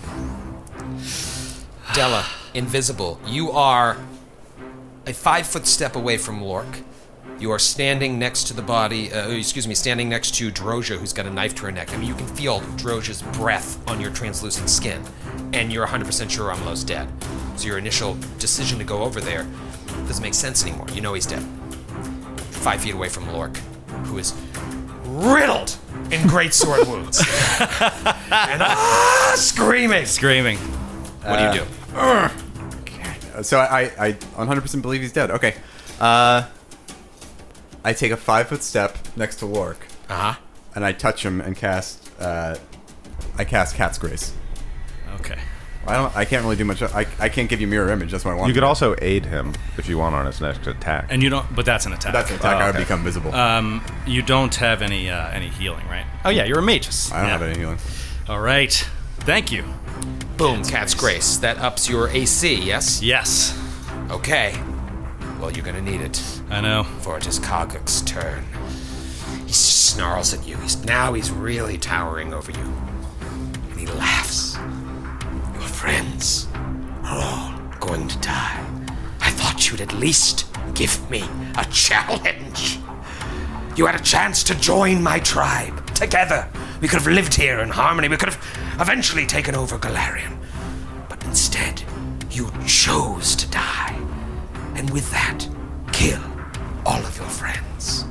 Della, invisible. You are a five foot step away from Lork. You are standing next to the body, uh, excuse me, standing next to Drozha, who's got a knife to her neck. I mean, you can feel Drozha's breath on your translucent skin, and you're one hundred percent sure Umlo's dead. So your initial decision to go over there doesn't make sense anymore. You know he's dead. Five feet away from Lork, who is riddled in great sword wounds. And ah, screaming. Screaming. What do you do? So I, I one hundred percent believe he's dead. Okay. Uh, I take a five foot step next to Lork, Uh huh. and I touch him and cast. Uh, I cast Cat's Grace. Okay. I don't. I can't really do much. I, I can't give you mirror image. That's what I want. You could also aid him if you want on his next attack. And you don't, but that's an attack. That's an attack. Oh, I would okay. become visible. Um, you don't have any uh, any healing, right? Oh yeah, you're a magus. I don't Yeah. have any healing. All right. Thank you. Boom, Cat's Grace. That ups your A C, yes? Yes. Okay. Well, you're gonna need it, I know. for it is Kaguk's turn. He snarls at you. He's now he's really towering over you. And he laughs. Your friends are all going to die. I thought you'd at least give me a challenge. You had a chance to join my tribe. Together, we could have lived here in harmony. We could have eventually taken over Galarian. But instead, you chose to die. And with that, kill all of your friends.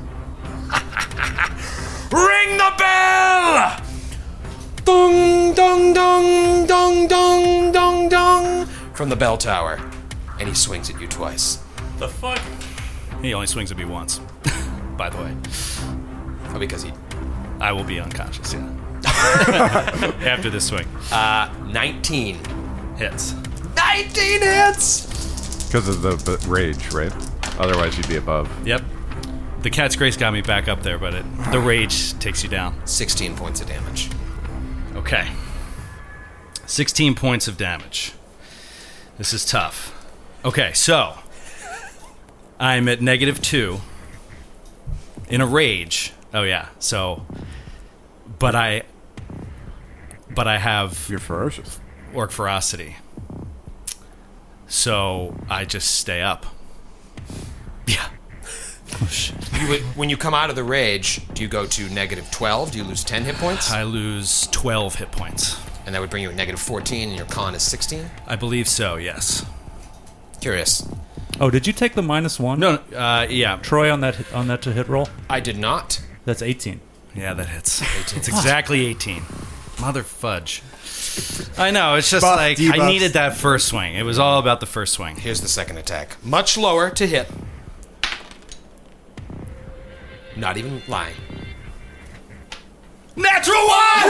Ring the bell! Dong, dong, dong, dong, dong, dong, dong. From the bell tower. And he swings at you twice. The fuck? He only swings at me once. By the way, Oh, because he... I will be unconscious. Yeah. After this swing, Uh, nineteen. hits. nineteen hits! Because of the, the rage, right? Otherwise, you'd be above. Yep. The Cat's Grace got me back up there, but it, the rage takes you down. sixteen points of damage. Okay. sixteen points of damage. This is tough. Okay, so I'm at negative two in a rage. Oh yeah. So, but I, but I have You're ferocious. orc ferocity. So I just stay up. Yeah. You would, when you come out of the rage, do you go to negative twelve? Do you lose ten hit points? I lose twelve hit points. And that would bring you at negative fourteen, and your con is sixteen? I believe so. Yes. Curious. Oh, did you take the minus one? No. no, Uh, yeah. Troy on that on that to hit roll. I did not. That's eighteen. Yeah, that hits. It's exactly eighteen. Mother fudge. I know, it's just Buff, like, debuffs. I needed that first swing. It was all about the first swing. Here's the second attack. Much lower to hit. Not even lying. Natural one!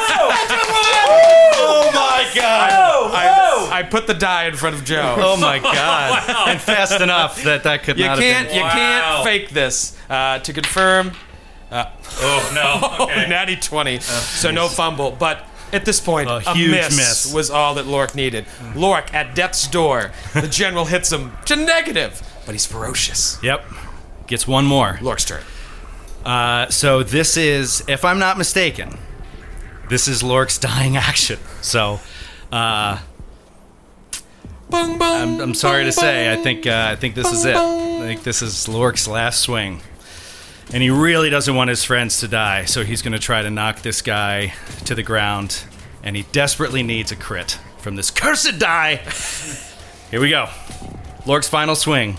Oh my god! I, I put the die in front of Joe. Oh my god. And fast enough that that could You not can't, have you been... can't fake this. Uh, to confirm, Oh, no. Okay. natty twenty, so no fumble. But at this point, A a, huge miss, miss. was all that Lork needed. Lork at death's door. The general hits him to negative, but he's ferocious. Yep. Gets one more. Lork's turn. Uh, so this is, if I'm not mistaken, this is Lork's dying action. So, uh, Bung, bung, I'm, I'm sorry bung, to say, bung. I think uh, I think this is it. I think this is Lork's last swing. And he really doesn't want his friends to die, so he's going to try to knock this guy to the ground. And he desperately needs a crit from this cursed die. Here we go. Lork's final swing.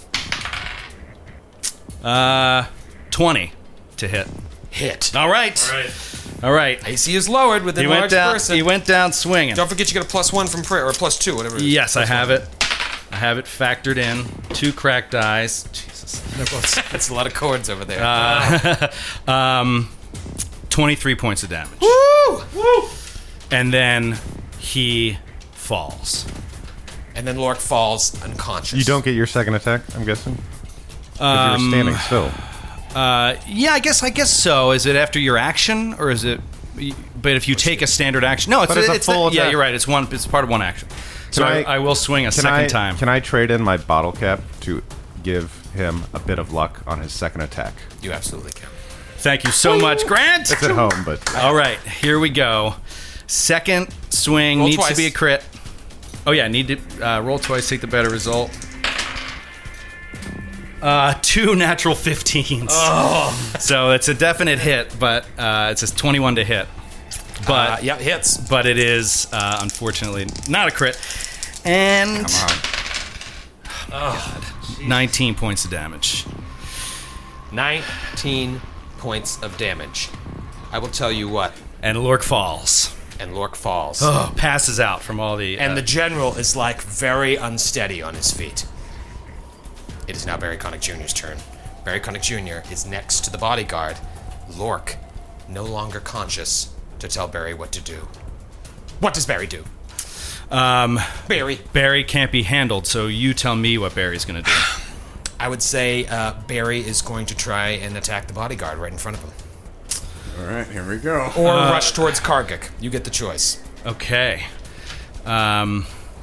Uh, twenty to hit. Hit. All right. All right. All right. A C is lowered with He enlarged went down. person. He went down swinging. Don't forget you get a plus one from prayer, or plus two, whatever it is. Yes, I Plus have one. it. I have it factored in. Two cracked dice. Jesus. That's a lot of chords over there. Uh, um, twenty-three points of damage. Woo! Woo! And then he falls. And then Lork falls unconscious. You don't get your second attack, I'm guessing? 'Cause Um, you're standing still. Uh, yeah, I guess I guess so. Is it after your action, or is it? But if you take a standard action, no, it's But it's a it's full yeah, attack. you're right. It's one. It's part of one action. So Can I, I- I will swing a Can second I, time. Can I trade in my bottle cap to give him a bit of luck on his second attack? You absolutely can. Thank you so much, Grant. It's at home, but All right, here we go. Second swing Roll needs twice. to be a crit. Oh yeah, need to uh, roll twice, take the better result. Uh, two natural fifteens. Oh. So it's a definite hit, but uh, it's a twenty-one to hit. But Uh, yeah, hits. but it is uh, unfortunately not a crit. And Come on. nineteen points of damage. nineteen points of damage. I will tell you what. And Lork falls. And Lork falls. Oh, passes out from all the. And uh, the general is like very unsteady on his feet. It is now Barry Connick Junior's turn. Barry Connick Junior is next to the bodyguard. Lork, no longer conscious, to tell Barry what to do. What does Barry do? um, Barry. Barry can't be handled, so you tell me what Barry's going to do. I would say uh, Barry is going to try and attack the bodyguard right in front of him. All right, here we go. Or rush towards Kargik. You get the choice. Okay. Um.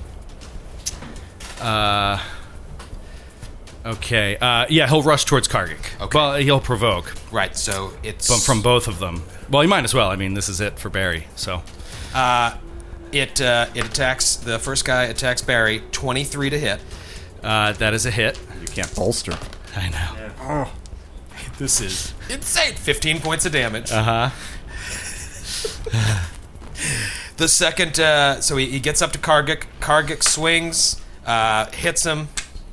Uh. Okay. Uh. Yeah, he'll rush towards Kargik. Okay. Well, he'll provoke, Right, so it's... but from both of them. Well, he might as well. I mean, this is it for Barry. So. It, uh, it attacks... The first guy attacks Barry. twenty-three to hit. Uh, that is a hit. You can't bolster. I know. Oh, This is insane. fifteen points of damage. Uh huh. The second, uh, so he, he gets up to Kargik. Kargik swings, uh, hits him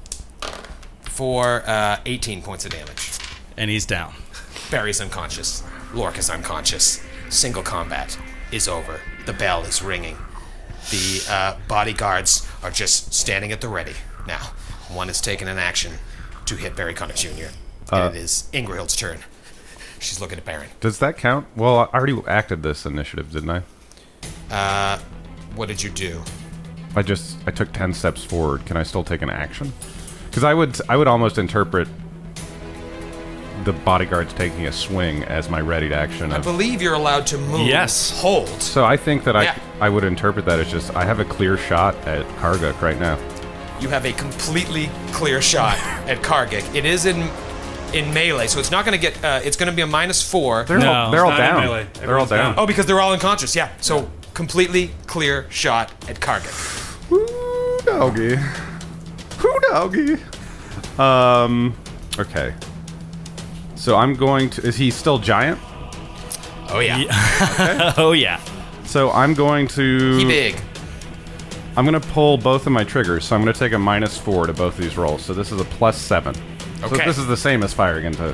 for uh, eighteen points of damage. And he's down. Barry's unconscious. Lork is unconscious. Single combat is over. The bell is ringing. The uh, bodyguards are just standing at the ready. Now, one has taken an action to hit Barry Connick Junior And Uh, it is Ingrahild's turn. She's looking at Baron. does that count? Well, I already acted this initiative, didn't I? Uh, what did you do? I just I took ten steps forward. Can I still take an action? Because I would I would almost interpret the bodyguards taking a swing as my ready action. I Of, believe you're allowed to move. Yes. Hold. so I think that Yeah. I I would interpret that as just I have a clear shot at Karguk right now. You have a completely clear shot at Kargik. It is in in melee, so it's not going to get. Uh, it's going to be a minus four. They're No, all they're it's all not in down. melee. They're all Everyone's down. Oh, because they're all unconscious. Yeah. So completely clear shot at Kargik. Woo doggy. Woo doggy. Um. Okay. So I'm going to. Is he still giant? Oh yeah. Oh yeah. So I'm going to. He big. I'm going to pull both of my triggers, so I'm going to take a minus four to both these rolls. So this is a plus seven. So Okay. this is the same as firing into.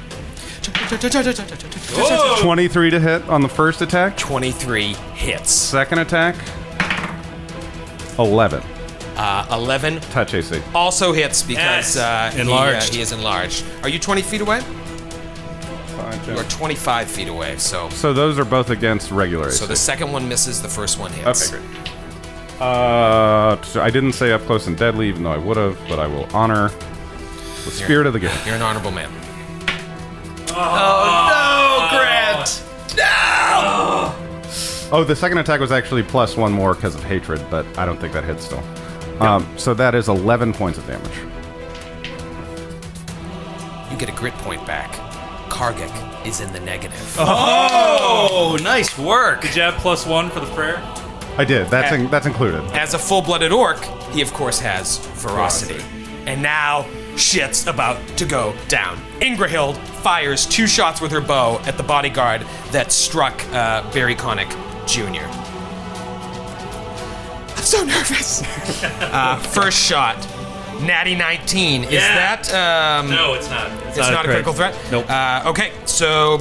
twenty-three to hit on the first attack. Twenty-three hits. Second attack. eleven. Uh, Eleven Touch A C. also hits because Yes. uh, he, uh, Enlarged. He, is enlarged. Are you twenty feet away? You are twenty-five feet away. So So those are both against regular A C. so the second one misses. The first one hits. Okay, great. Uh, so I didn't say up close and deadly, even though I would have, but I will honor the spirit of the game. You're an honorable man. Oh, Grant. Oh, the second attack was actually plus one more because of hatred, but I don't think that hits still. Um, so that is eleven points of damage. You get a grit point back. Kargik is in the negative. Oh, nice work. Did you have plus one for the prayer? I did. That's Uh, in, that's included. As a full-blooded orc, he of course has ferocity. And now shit's about to go down. Ingrahild fires two shots with her bow at the bodyguard that struck uh, Barry Connick Junior I'm so nervous. uh, first shot, natty nineteen. Is Yeah. that? Um, No, it's not. It's not, a critical threat? Nope. Uh, okay, so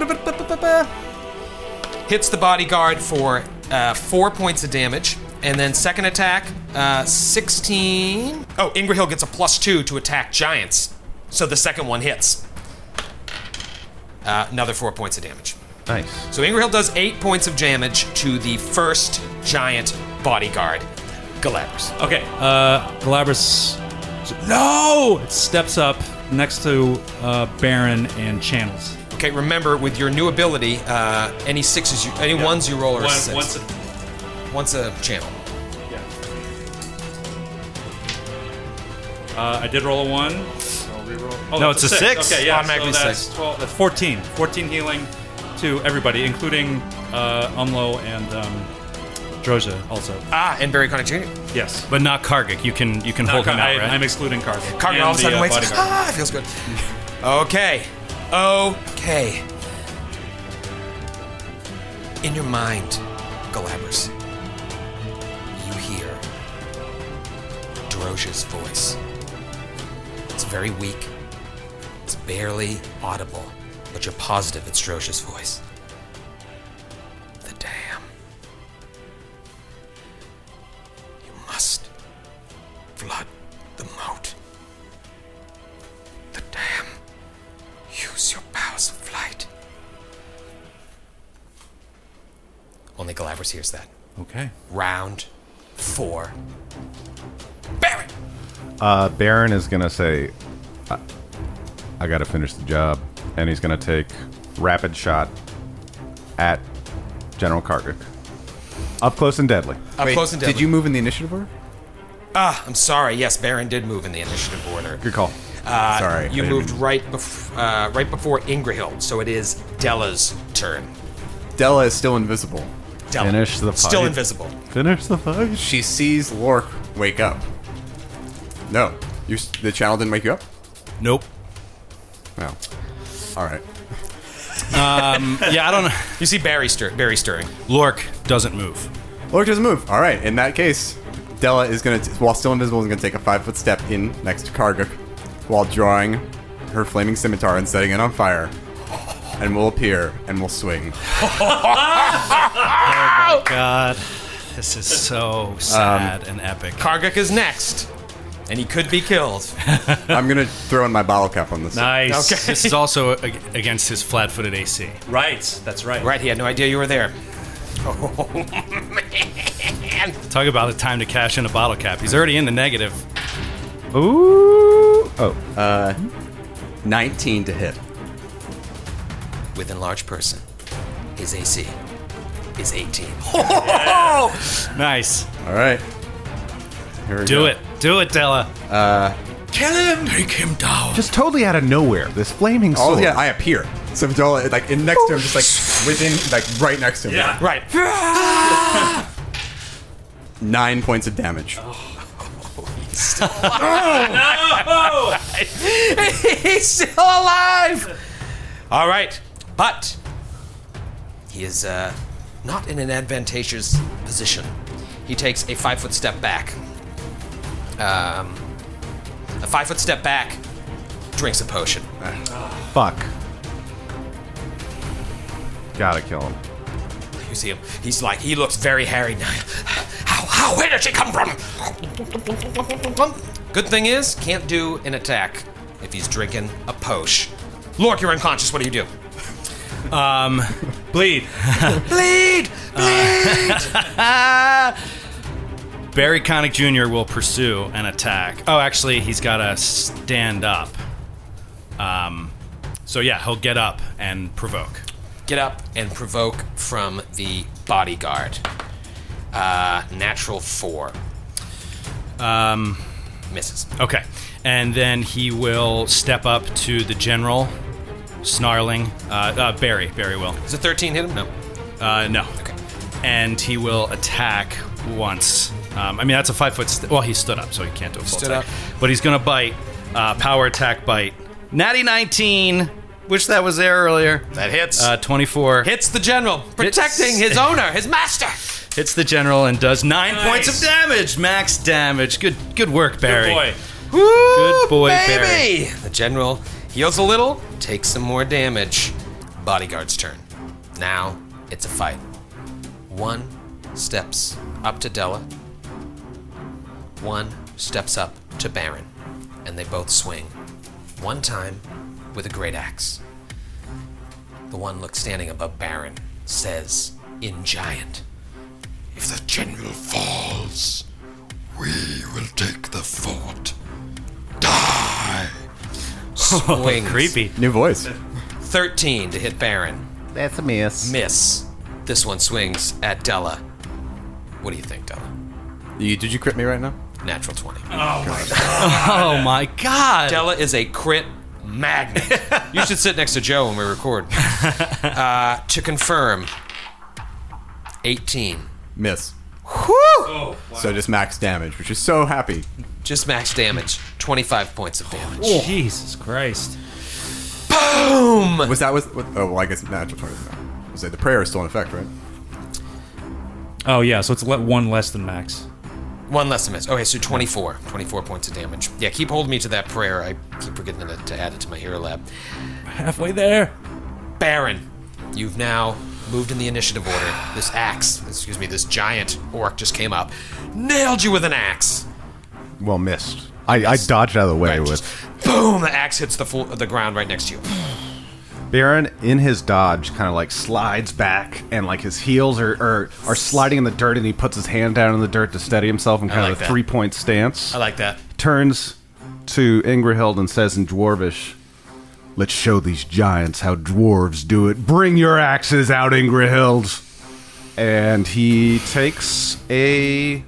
hits the bodyguard for uh, four points of damage. And then second attack, uh, sixteen. Oh, Ingrahill gets a plus two to attack giants. So the second one hits. Uh, another four points of damage. Nice. So Ingrahill does eight points of damage to the first giant bodyguard, Galabras. Okay, uh, Galabras. No! It steps up next to uh, Baron and channels. Okay, remember with your new ability, uh, any sixes, you, any ones you roll are a One, six. once a, Once a channel. Uh, I did roll a one. I'll re-roll. Oh, No, that's it's a six. Okay, yeah, Automatically so that's six. twelve. That's fourteen. fourteen healing to everybody, including uh, Umlo and um, Droja also. Ah, and Barry Connick Junior Yes. But not Kargik. You can you can hold him out, I, right? I'm excluding Cargo. Cargill all of a sudden wakes up. Ah, feels good. Okay. Okay. In your mind, Galabras, you hear Droja's voice. It's very weak. It's barely audible, but you're positive it's Droja's voice. The dam. You must flood the moat. The dam. Use your powers of flight. Only Galabras hears that. Okay. Round four. Baron! Uh, Baron is gonna say, I, I gotta finish the job. And he's gonna take rapid shot at General Kargik. Up close and deadly. Up Wait, close and deadly. did you move in the initiative order? Ah, I'm sorry. Yes, Baron did move in the initiative order. Good call. Uh, Sorry, I You didn't moved mean- right, bef- uh, right before Ingrahild, so it is Della's turn. Della is still invisible. Della. Finish the Still fight. invisible. Finish the fight. She sees Lork wake up. No, you. s- The channel didn't wake you up. Nope. No. All right. Yeah, I don't know. You see Barry, stir- Barry stirring. Lork doesn't move. Lork doesn't move. All right. In that case, Della is gonna, t- while still invisible, is gonna take a five foot step in next to Karguk, while drawing her flaming scimitar and setting it on fire, and will appear and will swing. God, this is so sad and epic. Karguk is next, and he could be killed. I'm gonna throw in my bottle cap on this. Nice. Okay. This is also ag- against his flat-footed A C. Right. That's right. Right, he had no idea you were there. Talk about a time to cash in a bottle cap. He's already in the negative. Ooh. Oh. nineteen to hit. With enlarged person, his A C is eighteen. Nice. All right. Here we Do go. it. Do it, Della. Kill him! Take him down. Just totally out of nowhere. This flaming Oh sword. yeah, I appear. So Della, like in next to him, just like within, like right next to him. Yeah. Right. Nine points of damage. He's still alive! All right, but he is uh, not in an advantageous position. He takes a five foot step back. Um, a five foot step back, drinks a potion. Fuck. Gotta kill him. You see him, he's like, he looks very harried now. How, how, where did she come from? Good thing is, can't do an attack if he's drinking a potion. Lork, you're unconscious, what do you do? Bleed. Bleed! Barry Connick Junior will pursue an attack. Oh, actually, he's got to stand up. Um, so yeah, he'll get up and provoke. Get up and provoke from the bodyguard. Uh, natural four. Um, Misses. okay, and then he will step up to the general, snarling. Uh, uh, Barry, Barry will. Does a thirteen hit him? No. Uh, no. Okay. and he will attack once. Um, I mean, that's a five foot. St- well, he stood up, so he can't do a full Stood attack. up. But he's gonna bite. Uh, power attack bite. Natty nineteen. Wish that was there earlier. That hits. Uh, twenty-four. Hits the general, protecting Hits- his owner, his master. Hits the general and does nine Nice. points of damage. Max damage. Good, good work, Barry. Good boy. Woo, Good boy, baby. Barry. The general heals a little, takes some more damage. Bodyguard's turn. Now it's a fight. One steps up to Della. One steps up to Baron, and they both swing. One time with a great axe. The one look standing above Baron says in giant, If the general falls, we will take the fort. Die! swings. Creepy. New voice. thirteen to hit Baron. That's a miss. Miss. This one swings at Della. What do you think, Della? You, did you crit me right now? Natural twenty. Oh my God. Della is a crit magnet. You should sit next to Joe when we record. Uh, to confirm, eighteen. Miss. Whew! So just max damage, which is so happy. Just max damage. twenty-five points of damage. Jesus Christ. Boom! Was that with, with oh well I guess natural twenty. No. Was that the prayer is still in effect, right? Oh, yeah, so it's le- one less than max. One less than miss. Okay, so twenty-four. twenty-four points of damage. Yeah, keep holding me to that prayer. I keep forgetting to, to add it to my hero lab. Halfway there. Baron, you've now moved in the initiative order. This axe, excuse me, this giant orc just came up. Nailed you with an axe. Well, missed. I, I dodged out of the way Right, with just boom, the axe hits the full, the ground right next to you. Baron. In his dodge, kind of like slides back, and like his heels are, are are sliding in the dirt, and he puts his hand down in the dirt to steady himself in kind like of a that. three point stance. I like that. Turns to Ingrihild and says in Dwarvish, "Let's show these giants how dwarves do it. Bring your axes out, Ingrihild." And he takes a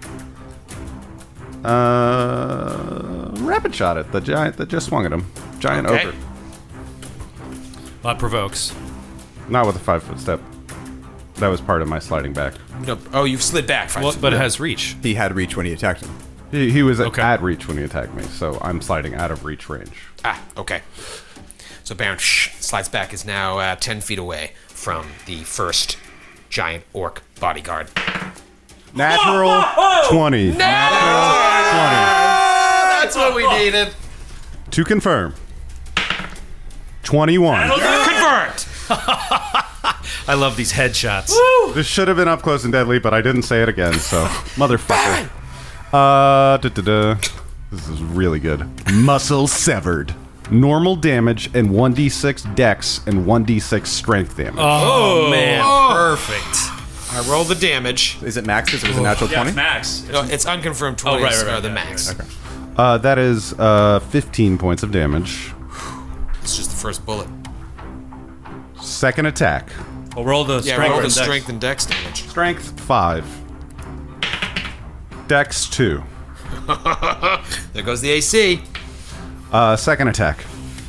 uh, rapid shot at the giant that just swung at him. Giant Okay. ogre. That provokes. Not with a five foot step. That was part of my sliding back. No, oh, you've slid back. Five Well, feet. but it has reach. He had reach when he attacked him. He, he was at, Okay. at reach when he attacked me, so I'm sliding out of reach range. Ah, okay. So Baron shh, slides back, is now uh, ten feet away from the first giant orc bodyguard. Natural twenty. That's what we needed. To confirm. twenty-one. Confirmed. I love these headshots. This should have been up close and deadly, but I didn't say it again, so. Motherfucker. Uh, da, da, da. This is really good. Muscle severed. Normal damage and one d six dex and one d six strength damage. Oh, man. Perfect. I roll the damage. Is it max because it was a natural Yeah, twenty? it's max. No, it's unconfirmed twenty. right, right, right, are the yeah, max. Uh, that is uh, fifteen points of damage. It's just the first bullet. Second attack. We'll roll the Yeah, strength. roll the and dex. strength and dex damage. Strength five. Dex two. There goes the A C. Uh, second attack.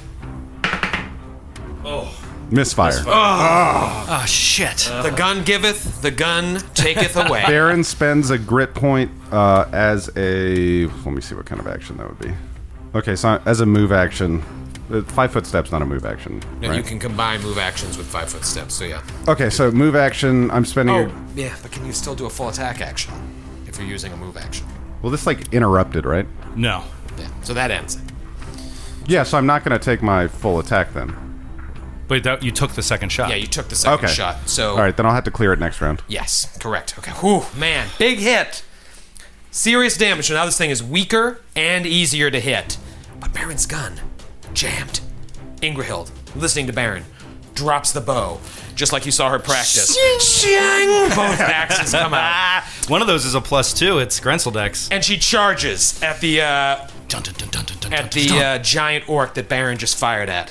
Oh. Misfire. Oh, shit. The gun giveth, the gun taketh away. Baron spends a grit point uh, as a. Let me see what kind of action that would be. Okay, so as a move action, uh, five foot step's not a move action. No, right? you can combine move actions with five foot steps. So yeah. Okay, so move action. I'm spending. Oh, A, yeah, but can you still do a full attack action if you're using a move action? well, this like interrupted, right? No. Yeah. So that ends it. Yeah, so I'm not going to take my full attack then. But that, you took the second shot. Yeah, you took the second Okay. shot. So All right, then I'll have to clear it next round. yes, correct. Okay. Whew, man, big hit. Serious damage. So now this thing is weaker and easier to hit. But Baron's gun jammed. Ingrihild, listening to Baron, drops the bow, just like you saw her practice. Shing! Both axes come out, One of those is a plus two. It's Grenseldex. and she charges at the uh, Dun, dun, dun, dun, dun, dun, at dun, the dun. uh, giant orc that Baron just fired at.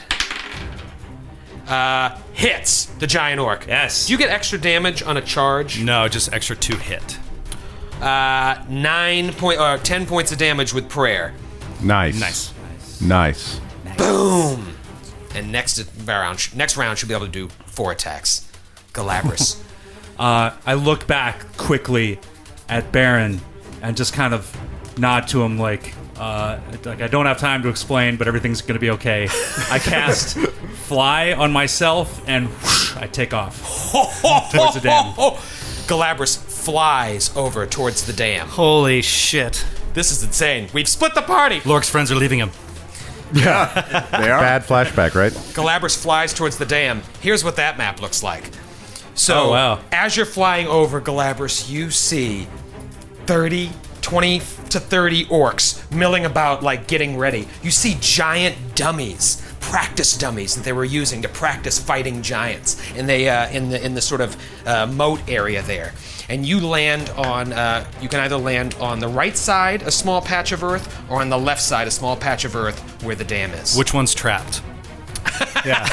Uh, hits the giant orc. Yes. Do you get extra damage on a charge? No, just extra two hit. Uh, nine point or ten points of damage with prayer. Nice. Nice. Nice. Boom. And next round, next round she'll be able to do four attacks. Galabras. Uh, I look back quickly at Baron and just kind of nod to him like, uh, like I don't have time to explain, but everything's going to be okay. I cast Fly on myself and whoosh, I take off towards the dam. Galabras flies over towards the dam. Holy shit. This is insane. We've split the party. Lork's friends are leaving him. Yeah. They are. Bad flashback, right? Galabras flies towards the dam. Here's what that map looks like. So, Oh, wow. as you're flying over Galabras, you see thirty, twenty to thirty orcs milling about like getting ready. You see giant dummies, practice dummies that they were using to practice fighting giants, and they uh, in the in the sort of uh, moat area there. And you land on. Uh, you can either land on the right side, a small patch of earth, or on the left side, a small patch of earth where the dam is. Which one's trapped? Yeah.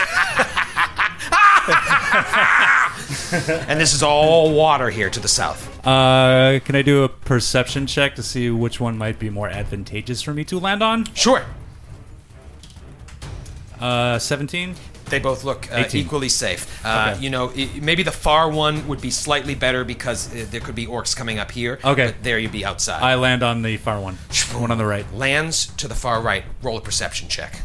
And this is all water here to the south. Uh, can I do a perception check to see which one might be more advantageous for me to land on? Sure. Uh, seventeen? They both look uh, eighteen. equally safe. Uh, Okay. You know, i maybe the far one would be slightly better because uh, there could be orcs coming up here. Okay. But there you'd be outside. I land on the far one. The one on the right. Lands to the far right. Roll a perception check.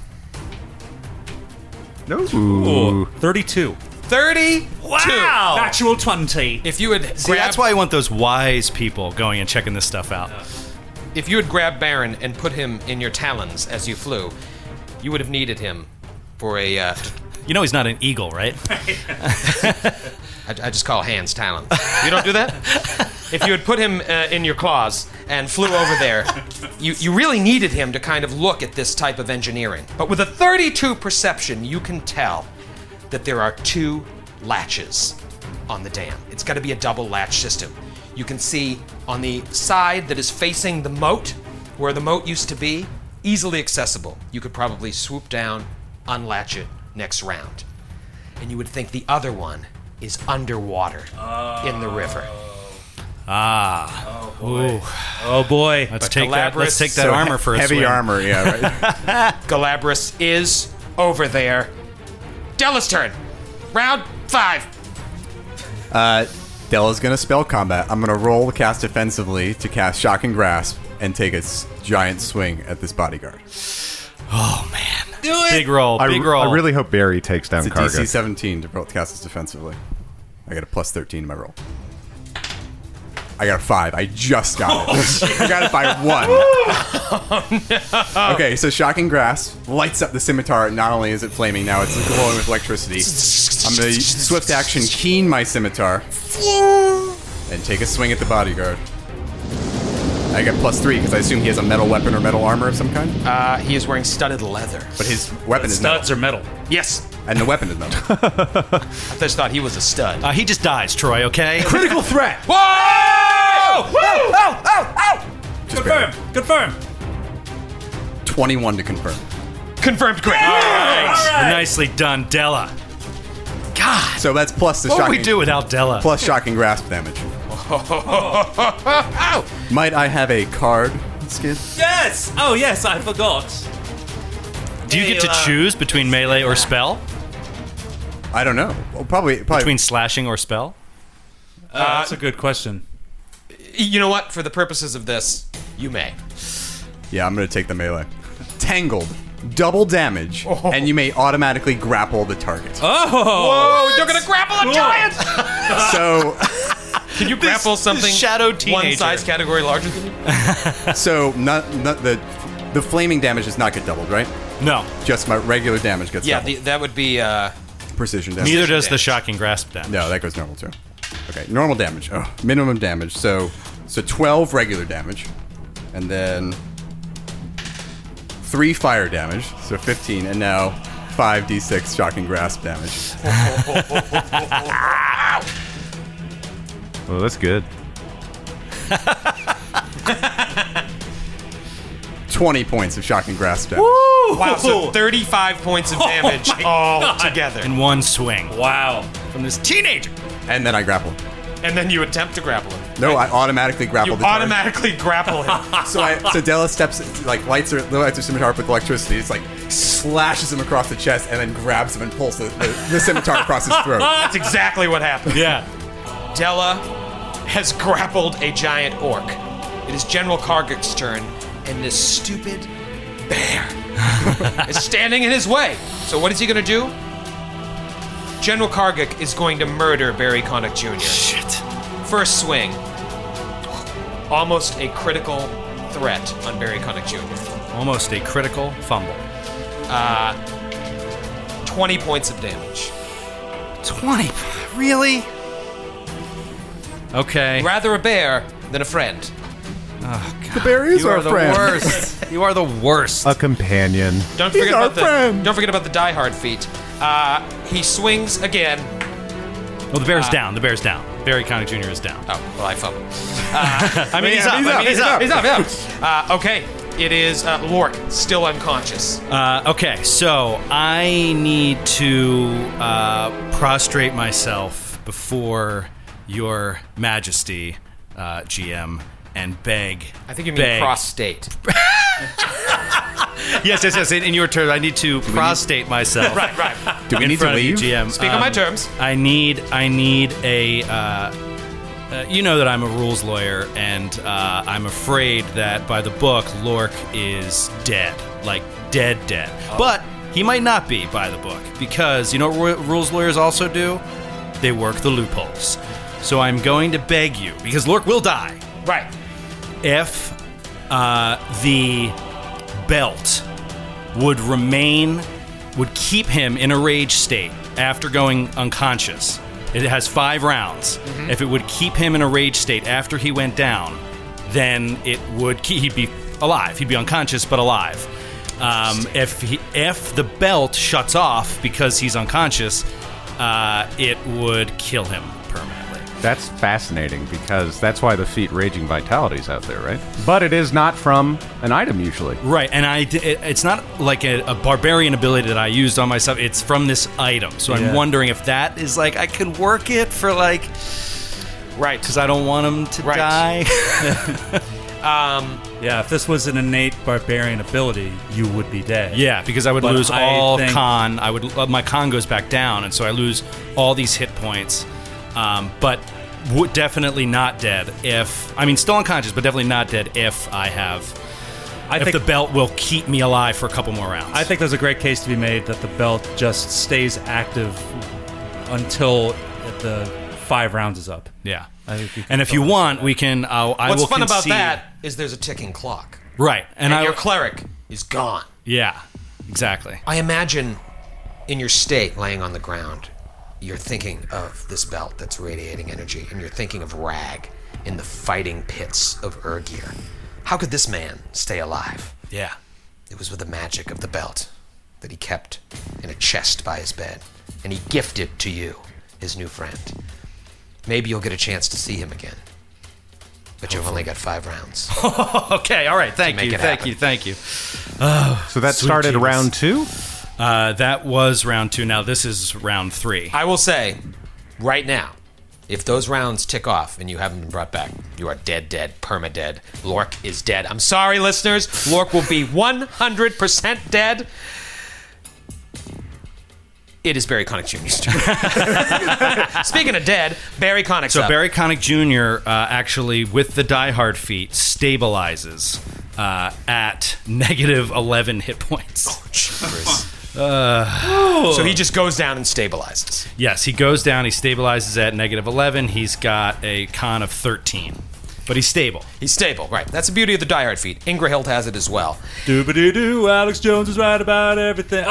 No. Ooh, thirty-two. thirty. Wow! Actual twenty. If you had See, grabbed, that's why I want those wise people going and checking this stuff out. if you had grabbed Baron and put him in your talons as you flew, you would have needed him for a. Uh, You know he's not an eagle, right? I, I just call hands talons. You don't do that? If you had put him uh, in your claws and flew over there, you, you really needed him to kind of look at this type of engineering. But with a thirty-two perception, you can tell that there are two latches on the dam. It's got to be a double latch system. You can see on the side that is facing the moat, where the moat used to be, easily accessible. You could probably swoop down, unlatch it next round. And you would think the other one is underwater in the river. Ah. Ooh. Oh boy. Let's But take that. Let's Galabras- take that So armor for a heavy swing. armor, yeah, right? Galabras is over there. Della's turn. Round five. uh, Della's gonna spell combat. I'm gonna roll cast defensively to cast Shocking Grasp and take a s- giant swing at this bodyguard. Oh man. Do it. Big roll. I, Big roll. I really hope Barry takes down It's a D C Karga. seventeen to roll cast this defensively. I got a plus thirteen in my roll. I got a five. I just got it. I got it by one. Okay, so Shocking Grasp lights up the scimitar. Not only is it flaming, now it's glowing with electricity. I'm going to swift action keen my scimitar and take a swing at the bodyguard. I got plus three because I assume he has a metal weapon or metal armor of some kind. Uh, he is wearing studded leather. But his weapon is metal. Studs are metal. Yes. And the weapon is metal. I just thought he was a stud. Uh, he just dies, Troy. Okay. Critical threat. Whoa! Whoa! Ow! Ow! Ow! Just Confirm. Confirm. twenty-one to confirm. Confirmed crit. Nicely done, Della. God. So that's plus the What would shocking we do without Della? plus Shocking Grasp damage. Might I have a card, Skid? Yes! Oh, yes, I forgot. Do you get to uh, choose between melee or spell? I don't know. Well, probably, probably. Between slashing or spell? Uh, that's a good question. You know what? For the purposes of this, you may. Yeah, I'm gonna take the melee. Tangled, double damage, and you may automatically grapple the target. Whoa! You're gonna grapple a giant. So, Can you grapple something shadow one teenager. size category larger than you? so not, not the the flaming damage does not get doubled, right? No. Just my regular damage gets Yeah, doubled. the, that would be. Uh, Precision damage. Neither does the damage. shocking grasp damage. No, that goes normal too. Okay, normal damage. Oh, minimum damage. So, so twelve regular damage, and then three fire damage. So fifteen, and now five d six shocking grasp damage. Oh, that's good. Twenty points of shocking grasp damage. wow, so thirty-five points of damage all together. In one swing. Wow. From this teenager. And then I grapple him. And then you attempt to grapple him. No, I automatically grapple You the target. automatically grapple him. So I, so Della steps, like lights her, lights her scimitar up with electricity. It's like slashes him across the chest and then grabs him and pulls the, the, the scimitar across his throat. That's exactly what happened. Yeah. Della has grappled a giant orc. It is General Karguk's turn, and this stupid bear is standing in his way. So what is he going to do? General Karguk is going to murder Barry Connick Junior Shit. First swing. Almost a critical threat on Barry Connick Junior Almost a critical fumble. Uh, twenty points of damage. twenty? Really? Okay. Rather a bear than a friend. Oh, God. The bear is You our are the friend. worst. You are the worst. A companion. Don't He's forget our about the friend. don't forget about the Die Hard feat. Uh, he swings again. Well, the bear's down. The bear's down. Barry Connick Junior is down. Oh, well, I fumbled. I mean, he's Yeah, up. he's I up, mean, He's up. He's up. He's up. Uh, okay, it is uh, Lork, still unconscious. Uh, okay, so I need to uh, prostrate myself before your majesty, uh, G M, and beg. I think you mean beg. cross-state. Yes, yes, yes. In, in your terms, I need to prostate myself. Right, right. Do we in need to front of you, leave? G M. Speak on my terms. I need, I need a. Uh, uh, you know that I'm a rules lawyer, and uh, I'm afraid that by the book, Lork is dead, like dead, dead. But he might not be by the book because you know what ru- rules lawyers also do? They work the loopholes. So I'm going to beg you because Lork will die Right. if uh, the belt would remain, would keep him in a rage state after going unconscious. It has five rounds. Mm-hmm. If it would keep him in a rage state after he went down, then it would keep, he'd be alive. He'd be unconscious but alive. Um, if he, if the belt shuts off because he's unconscious, uh, it would kill him permanently. That's fascinating because that's why the feat Raging Vitality's out there, right? But it is not from an item usually. Right, and I d- it, it's not like a, a barbarian ability that I used on myself. It's from this item, so I'm Yeah. wondering if that is like I can work it for like, Right. because I don't want him to Right. die. Um, Yeah, if this was an innate barbarian ability, you would be dead. Yeah, because I would But lose I all think- con. I would uh, my con goes back down, and so I lose all these hit points. Um, but w- definitely not dead if I mean still unconscious, but definitely not dead if I have. I if think the belt will keep me alive for a couple more rounds. I think there's a great case to be made that the belt just stays active until the five rounds is up. Yeah. I think you can And if you focus want, we can. Uh, I what's will fun about concede- that is there's a ticking clock, Right, and, and I your cleric is gone. yeah, exactly. I imagine in your state, laying on the ground, you're thinking of this belt that's radiating energy, and you're thinking of Rag in the fighting pits of Urgir. How could this man stay alive? Yeah. It was with the magic of the belt that he kept in a chest by his bed, and he gifted to you, his new friend. Maybe you'll get a chance to see him again. But you've only got five rounds. Okay, all right. Thank make you, it thank happen. you, thank you. So that Sweet started Jesus. round two? Uh, that was round two. Now this is round three. I will say, right now, if those rounds tick off and you haven't been brought back, you are dead, dead, perma-dead. Lork is dead. I'm sorry, listeners. Lork will be one hundred percent dead. It is Barry Connick Junior's turn. Speaking of dead, Barry Connick's So up. Barry Connick Junior Uh, actually, with the Die Hard feat, stabilizes uh, at negative eleven hit points. So he just goes down and stabilizes. Yes, he goes down. He stabilizes at negative eleven. He's got a con of thirteen, but he's stable. He's stable, right. That's the beauty of the Die Hard feat. Ingrahild has it as well. Doobity-doo, Alex Jones is right about everything.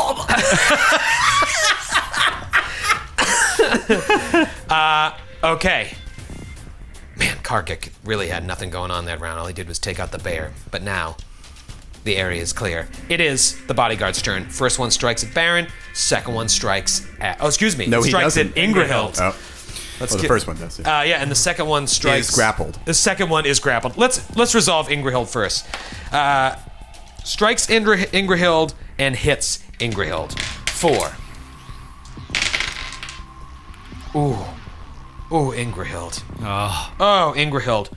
Okay. Man, Karguk really had nothing going on that round. All he did was take out the bear. But now, the area is clear. It is the bodyguard's turn. First one strikes at Baron. Second one strikes at... Oh, excuse me. No, he strikes doesn't. at Ingrahild. Oh. Let's Well, the get- first one does, yeah. Uh, yeah, and the second one strikes... Is grappled. The second one is grappled. Let's let's resolve Ingrahild first. Uh, strikes Indra- Ingrahild and hits Ingrahild. Four. Ooh. Ooh, Ingrahild. Oh, Oh, Ingrahild.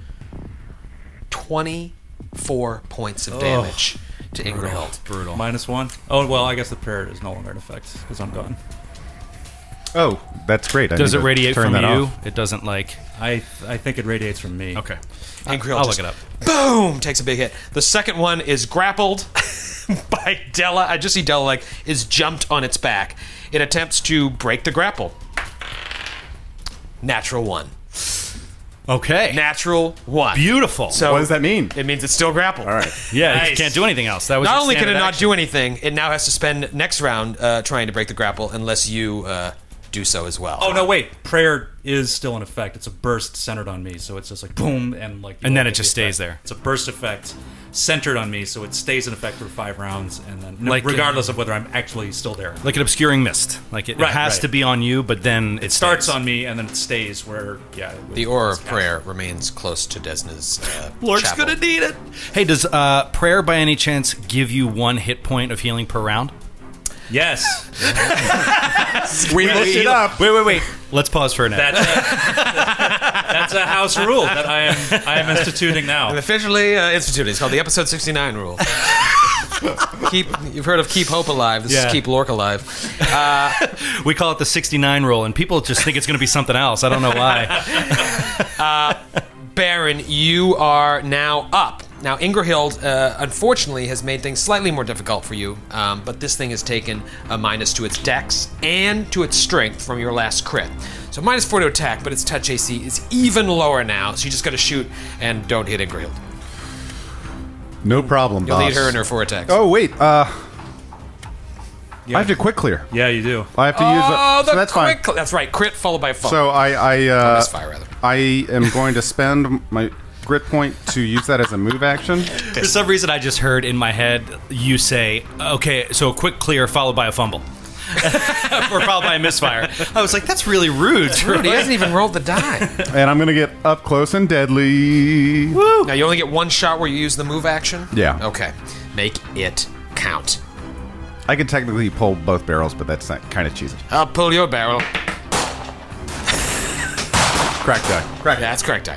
twenty-four points of damage to Ingrahild. brutal. Minus one. Oh, well, I guess the parrot is no longer in effect because I'm gone. Oh, that's great. I Does need it to radiate turn from that you? off. It doesn't like. I I think it radiates from me. Okay. Ingrid I'll just look it up. Boom! Takes a big hit. The second one is grappled by Della. I just see Della like is jumped on its back. It attempts to break the grapple. Natural one. Okay. Natural one. Beautiful. So What does that mean? It means it's still grappled. All right. yeah, Nice. it can't do anything else. That was Not its only can it standard not action. do anything, it now has to spend next round uh, trying to break the grapple unless you uh, do so as well. Oh no! Wait, prayer is still in effect. It's a burst centered on me, so it's just like boom, and like. you And then won't it get just the effect. stays there. It's a burst effect centered on me, so it stays in effect for five rounds, and then no, Like, regardless of whether I'm actually still there. Like an obscuring mist. Like it, it Right, has right. to be on you, but then it, It starts stays. on me, and then it stays where. Yeah. it- The aura it's of cast. prayer remains close to Desna's uh, Lork's chapel. gonna need it. Hey, does uh, prayer by any chance give you one hit point of healing per round? Yes. We looked it up. Wait, wait, wait. Let's pause for a minute. That's a, that's a house rule that I am I am instituting now. Officially uh, instituted. It's called the Episode sixty-nine rule. keep You've heard of Keep Hope Alive. This Yeah. is Keep Lork Alive. We call it the sixty-nine rule, and people just think it's going to be something else. I don't know why. Baron, you are now up. Now, Ingrahild, uh, unfortunately, has made things slightly more difficult for you, um, but this thing has taken a minus to its dex and to its strength from your last crit. So minus four to attack, but its touch A C is even lower now, so you just got to shoot and don't hit Ingrahild. No problem, You'll boss. lead her in her four attacks. Oh, wait. Uh, I have to quick clear. Yeah, you do. I have to use Oh, a... the So that's fine. crit cl- That's right, crit followed by foe. So I... I uh, misfire, rather. I am going to spend my grit point to use that as a move action. For some reason, I just heard in my head you say, okay, so a quick clear followed by a fumble. Or followed by a misfire. I was like, that's really rude. Rude, he hasn't even rolled the die. And I'm going to get up close and deadly. Now, you only get one shot where you use the move action? Yeah. Okay. Make it count. I could technically pull both barrels, but that's kind of cheesy. I'll pull your barrel. Crack die. Crack. Yeah, that's correct die.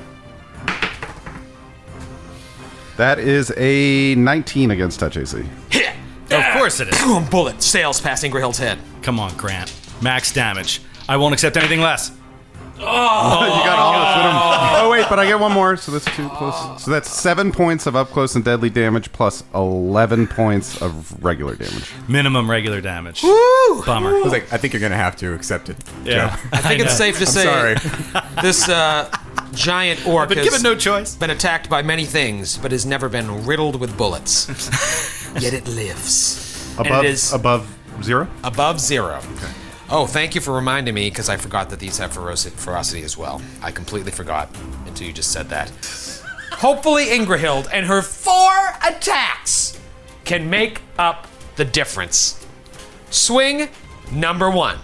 That is a nineteen against touch A C. Hit! Of course it is. Boom, bullet sails past Ingrahild's head. Come on, Grant. Max damage. I won't accept anything less. you got all of them. Oh, wait, but I get one more, so that's two plus. So that's seven points of up close and deadly damage plus eleven points of regular damage. Minimum regular damage. Bummer. I was like, I think you're gonna have to accept it. Yeah. I think it's safe to say Sorry. this uh, giant orc But has given no choice. been attacked by many things, but has never been riddled with bullets. Yet it lives. And Above, it is above zero? above zero. Oh, thank you for reminding me, because I forgot that these have feroci- ferocity as well. I completely forgot until you just said that. Hopefully Ingrahild and her four attacks can make up the difference. Swing number one.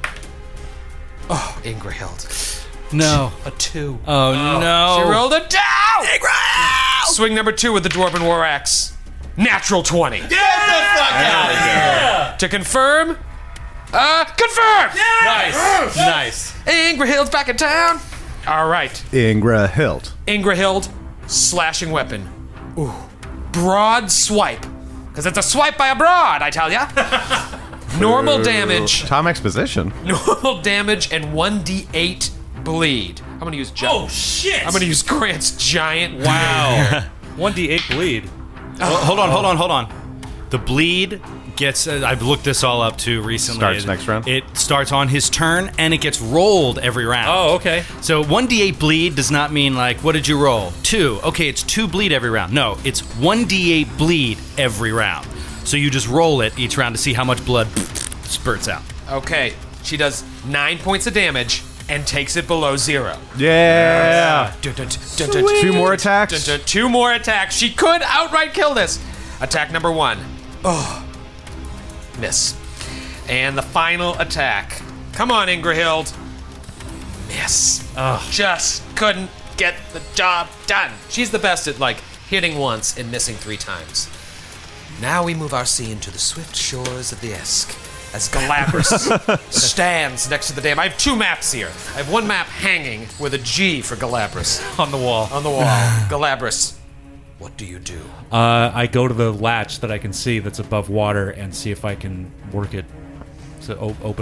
Oh, Ingrahild. No. A two. Oh, no. She rolled a two! Swing number two with the Dwarven War Axe. Natural twenty. Get the fuck out of here! To confirm, uh, confirm! Nice. Nice. Ingrahild's back in town. All right. Ingrahild. Ingrahild, slashing weapon. Ooh. Broad swipe. Because it's a swipe by a broad, I tell ya. Normal damage. Tom Exposition. Normal damage and one d eight bleed. I'm going to use... Gi- Oh shit! I'm going to use Grant's giant... Wow. one d eight bleed. Well, hold on, hold on, hold on. The bleed gets... Uh, I've looked this all up, too, recently. Starts It- next round? It starts on his turn, and it gets rolled every round. Oh, okay. So one d eight bleed does not mean, like, what did you roll? Two. Okay, it's two bleed every round. No, it's one d eight bleed every round. So you just roll it each round to see how much blood spurts out. Okay. She does nine points of damage and takes it below zero. Yeah. Dun, dun, dun, dun, dun, Two more dun, attacks. dun, dun, Two more attacks. She could outright kill this. Attack number one. Oh. Miss. And the final attack. Come on, Ingrahild. Miss. Just couldn't get the job done. She's the best at, like, hitting once and missing three times. Now we move our scene to the swift shores of the Esk as Galabras stands next to the dam. I have two maps here. I have one map hanging with a G for Galabras On the wall. on the wall. Galabras, what do you do? Uh, I go to the latch that I can see that's above water and see if I can work it to o- open it.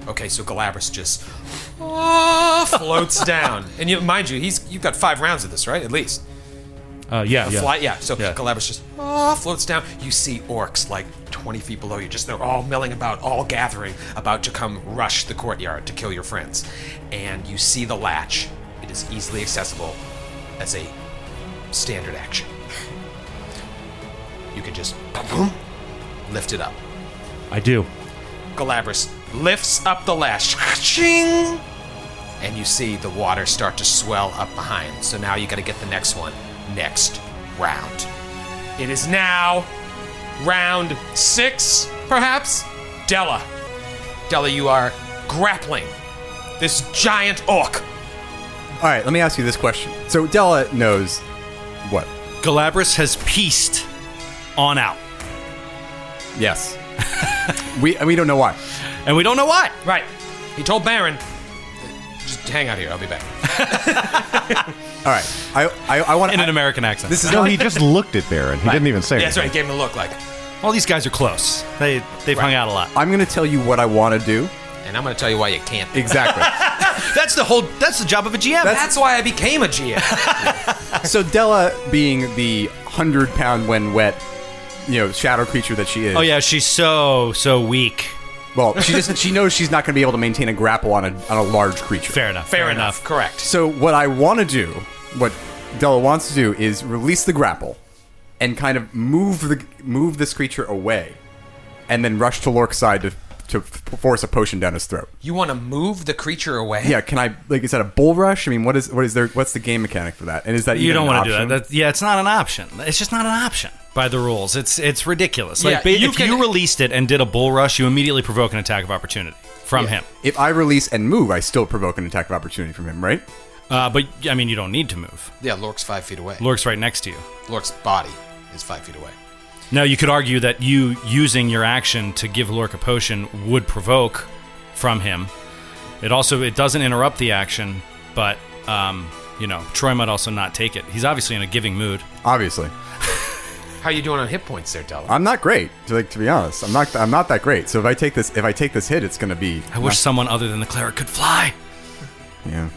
Okay, so Galabras just oh, floats down, and you, mind you, he's you've got five rounds of this, right? At least. Uh, yeah, A yeah. fly, yeah. So Yeah. Galabras just oh, floats down. You see orcs like twenty feet below you. Just they're all milling about, all gathering, about to come rush the courtyard to kill your friends. And you see the latch. It is easily accessible as a standard action. You can just boom, lift it up. I do. Galabras lifts up the latch. Ching! And you see the water start to swell up behind. So now you got to get the next one next round. It is now round six, perhaps? Della. Della, you are grappling this giant orc. All right, let me ask you this question. So Della knows what? Galabras has pieced on out. Yes. we we don't know why. And we don't know why. Right. He told Baron, just hang out here, I'll be back. All right. I I, I want In an American accent. This is No, not, he just looked at Baron. He didn't even say Yeah, that's right, he anything. gave him a look like, All these guys are close. They, they've hung out a lot. I'm going to tell you what I want to do. and I'm going to tell you why you can't. Exactly. That's the whole, that's the job of a G M. That's why I became a G M. So Della, being the hundred pound when wet, you know, shadow creature that she is. oh yeah, she's so, so weak. Well, she just she knows she's not going to be able to maintain a grapple on a on a large creature. Fair enough. Fair enough. Correct. So what I want to do, what Della wants to do, is release the grapple, and kind of move the move this creature away, and then rush to Lork's side to to force a potion down his throat. You want to move the creature away? Yeah, can I? Like, is that a bull rush? I mean, what is what is there? What's the game mechanic for that? And is that You even don't an want to do option? that. that. Yeah, it's not an option. It's just not an option by the rules. It's it's ridiculous. Like, Yeah, ba- you if can- you released it and did a bull rush, you immediately provoke an attack of opportunity from Yeah. him. If I release and move, I still provoke an attack of opportunity from him, right? Uh, but I mean, you don't need to move. Yeah, Lork's five feet away. Lork's right next to you. Lork's body is five feet away. Now, you could argue that you using your action to give Lork a potion would provoke from him. It also it doesn't interrupt the action, but um, you know, Troy might also not take it. He's obviously in a giving mood. Obviously, How you doing on hit points there, Della? I'm not great. To, like, to be honest, I'm not. I'm not that great. So if I take this, if I take this hit, it's going to be. I wish someone other than the cleric could fly. Yeah.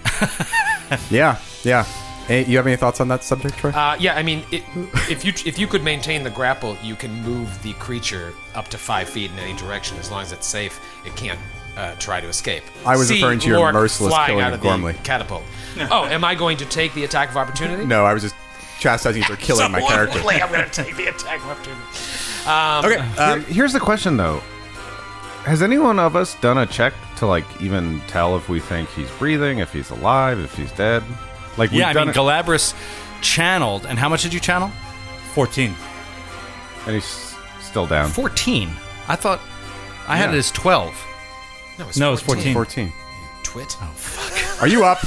yeah. Yeah. Hey, you have any thoughts on that subject, Troy? Uh, yeah, I mean, it, if you if you could maintain the grapple, you can move the creature up to five feet in any direction as long as it's safe. It can't uh, try to escape. I was See referring to your Lork merciless flying killing out of of the Gormley. catapult. Oh, am I going to take the attack of opportunity? No, I was just chastising you for killing my character. I'm going to take the attack of opportunity. Okay. Um, Here's the question, though. Has anyone of us done a check to, like, even tell if we think he's breathing, if he's alive, if he's dead? Like, we've Yeah, I done mean, it, Galabras channeled, and how much did you channel? fourteen. and he's still down. fourteen. I thought I had Yeah. it as twelve. No, it's No, it's fourteen. fourteen. Twit. Are you up?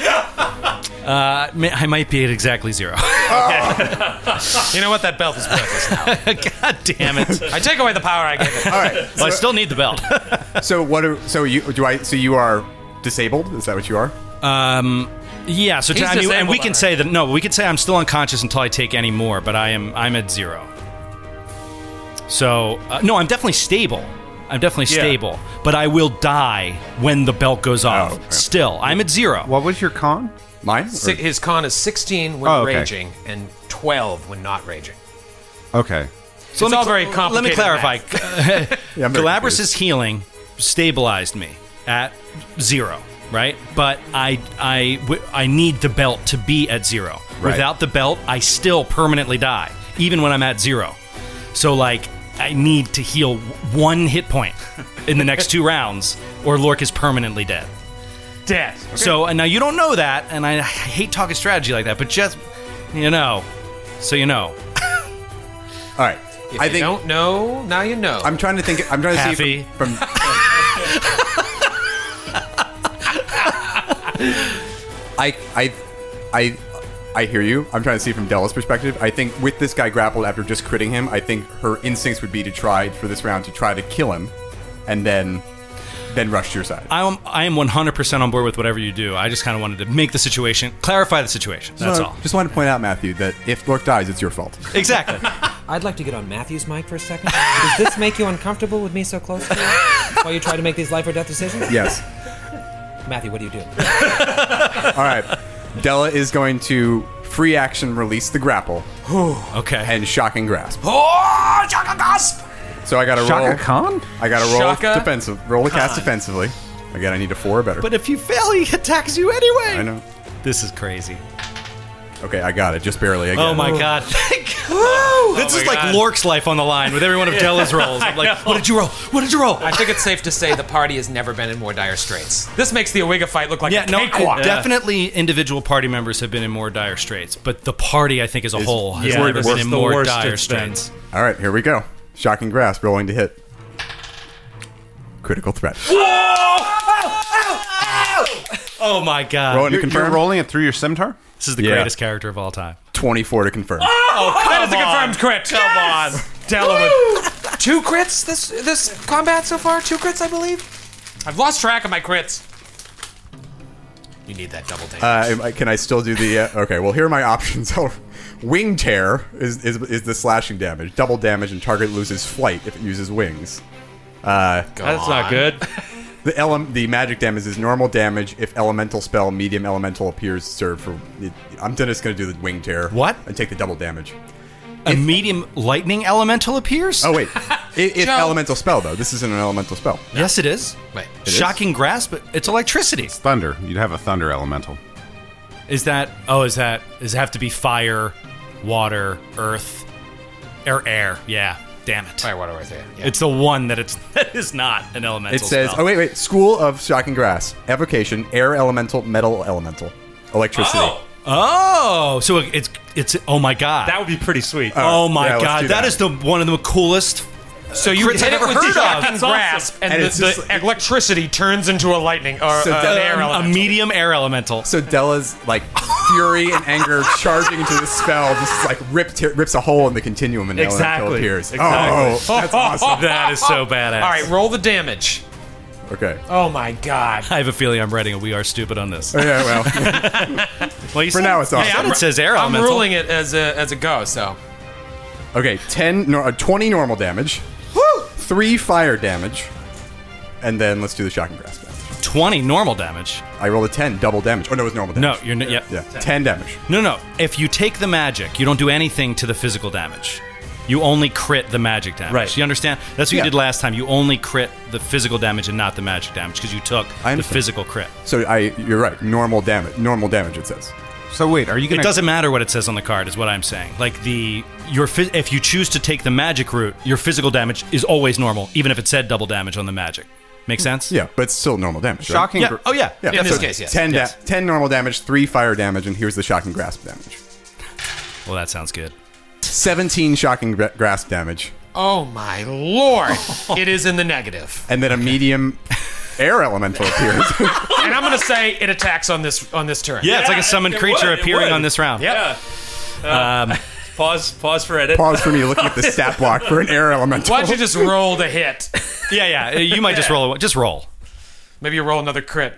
Uh, ma- I might be at exactly zero. You know what? That belt is worthless now. God damn it. I take away the power I gave it. All right. Well, I still need the belt. So what? Are, so you do I? So you are disabled? Is that what you are? Um, yeah. So to, He's I mean, and disabled we can already. say that no, we can say I'm still unconscious until I take any more, but I am I'm at zero. So uh, no, I'm definitely stable. I'm definitely Yeah. stable, but I will die when the belt goes off. okay. Still, I'm at zero. What was your con? Mine? Si- His con is sixteen when Oh, okay. raging and twelve when not raging. Okay. So It's let me all cl- very Let me complicated clarify. Yeah, I'm very Galabras' healing stabilized me at zero, right? But I, I, w- I need the belt to be at zero. Right. Without the belt, I still permanently die, even when I'm at zero. So, like, I need to heal one hit point in the next two rounds, or Lork is permanently dead. Dead. So, and now you don't know that, and I hate talking strategy like that, but just, you know, so you know. All right. If I you think don't know, now you know. I'm trying to think. I'm trying to Happy. see from. from I I I I hear you. I'm trying to see from Della's perspective. I think with this guy grappled after just critting him, I think her instincts would be to try for this round to try to kill him, and then then rush to your side. I am I am one hundred percent on board with whatever you do. I just kind of wanted to make the situation, clarify the situation. That's So, all. Just wanted to point out, Matthew, that if Lork dies, it's your fault. Exactly. I'd like to get on Matthew's mic for a second. Does this make you uncomfortable with me so close to you while you try to make these life or death decisions? Yes. Matthew, what do you do? All right. Della is going to free action release the grapple Okay. and shocking grasp. Oh, Shaka Grasp! So I got to roll. Shaka Khan? I got to roll Shaka defensive. Roll the cast defensively. Again, I need a four or better. But if you fail, he attacks you anyway. I know. This is crazy. Okay, I got it. Just barely. Again. Oh my god. Woo! This is like Lork's life on the line with every one of Della's rolls. I'm like, what did you roll? What did you roll? I think it's safe to say the party has never been in more dire straits. This makes the Owiga fight look like Yeah, a no, cakewalk. definitely individual party members have been in more dire straits, but the party, I think, as a whole, has yeah, never this been is in the more worst dire it's been. straits. All right, here we go. Shocking grasp, rolling to hit. Critical threat. Oh my god. Rolling to You're, confirm. you're rolling it through your scimitar? This is the Yeah. greatest character of all time. twenty-four to confirm. That is a confirmed crit. Come on. Della with two crits this this combat so far? Two crits, I believe? I've lost track of my crits. You need that double damage. Uh, am I- can I still do the? Uh, okay, well here are my options. Oh, wing tear is, is is the slashing damage. Double damage and target loses flight if it uses wings. Uh, That's not good. the ele- the magic damage is normal damage if elemental spell medium elemental appears served for. It, I'm just gonna do the wing tear. What? And take the double damage. A medium lightning elemental appears? Oh wait, it, it's Joe. elemental spell though. This isn't an elemental spell. Yes, it is. Wait. is? Shocking grasp, but it's electricity. Thunder. You'd have a thunder elemental. Is that? Oh, is that? Does it have to be fire, water, earth, or air? Yeah. Damn it. Fire, water, earth, yeah. It's the one that it's that is not an elemental. It says, spell. oh wait, wait, School of Shocking Grass, Evocation, Air Elemental, Metal Elemental, Electricity. Oh, Oh, so it's it's. Oh my god. that would be pretty sweet. oh my yeah, let's god. do that that. is the one of the coolest. So you crits hit I've it ever with heard the of. shocking That's grasp, and, And the, it's just the like- electricity turns into a lightning or So uh, that- an air Um, a elemental. medium air elemental. So Della's like fury and anger charging into the spell, just like ripped rips a hole in the continuum and the elemental Exactly. appears. Exactly. Oh, that's awesome. That is so badass. All right, roll the damage. Okay. Oh my god. I have a feeling I'm writing a We Are Stupid on this. Yeah, well, Well, you for said- now it's awesome. Yeah, it says air I'm elemental. ruling it as a as a go. So Okay, ten, nor- uh, twenty normal damage, three fire damage, and then let's do the Shocking Grasp damage. twenty normal damage. I rolled a ten, double damage. Oh no, it was normal No, damage. you're n- yeah. Yeah, ten damage. No, no. If you take the magic, you don't do anything to the physical damage. You only crit the magic damage. Right. You understand? That's what Yeah. you did last time. You only crit the physical damage and not the magic damage because you took I the understand. physical crit. So I, you're right. Normal damage. Normal damage. It says. So wait, are you It gonna? doesn't matter what it says on the card, is what I'm saying. Like the your phys- if you choose to take the magic route, your physical damage is always normal, even if it said double damage on the magic. Make sense? Yeah, but it's still normal damage. Right? Shocking. Yeah. gr- Oh yeah. Yeah, In this so case, yes. ten, da- Yes. ten normal damage, three fire damage, and here's the Shocking Grasp damage. Well, that sounds good. seventeen Shocking gra- Grasp damage, oh my lord, it is in the negative. and then a medium air elemental appears. And I'm gonna say it attacks on this on this turn. Yeah, it's like a summoned it creature would, it appearing would. on this round. Yep. Um, Pause. Pause for edit. Pause for me looking at the stat block for an air elemental. Why don't you just roll the hit? yeah, yeah. You might just roll. a- Just roll. Maybe you roll another crit.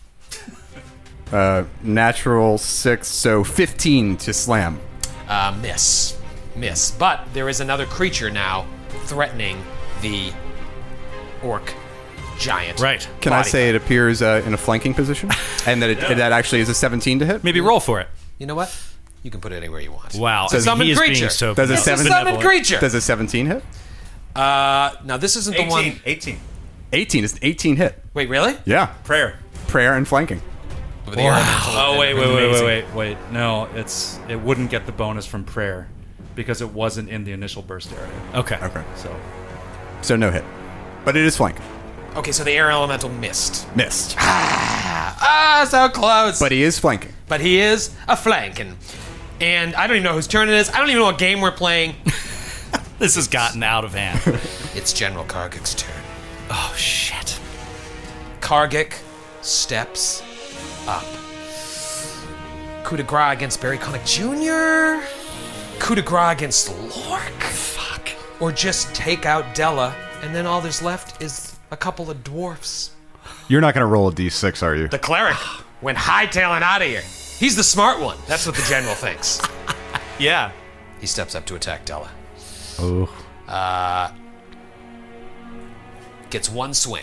Uh, natural six, so fifteen to slam. Uh, miss. Miss. But there is another creature now threatening the orc giant. Right. Can I body. say it appears uh, in a flanking position, and that it, that actually is a seventeen to hit? Maybe roll for it. You know what? You can put it anywhere you want. Wow. So he summoned is creature. being so Does a It's a seven- summoned benevolent. creature. Does a seventeen hit? Uh, now this isn't the eighteen. one. eighteen. eighteen is an eighteen hit. Wait, really? Yeah, Prayer. prayer and flanking. The elemental Oh wait, wait, wait, amazing. wait, wait, wait. No, it's it wouldn't get the bonus from prayer because it wasn't in the initial burst area. Okay. Okay, So so no hit, but it is flanking. Okay, so the air elemental missed. Missed, Ah, so close. but he is flanking. but he is a flanking. And I don't even know whose turn it is. I don't even know what game we're playing. This has gotten out of hand. It's General Kargik's turn. Oh shit. Kargik steps up. Coup de grace against Barry Connick Junior Coup de grace against Lork? Fuck. Or just take out Della, and then all there's left is a couple of dwarfs. You're not gonna roll a d six, are you? The cleric went hightailing out of here. He's the smart one. That's what the general thinks. Yeah. He steps up to attack Della. Oh. Uh, gets one swing.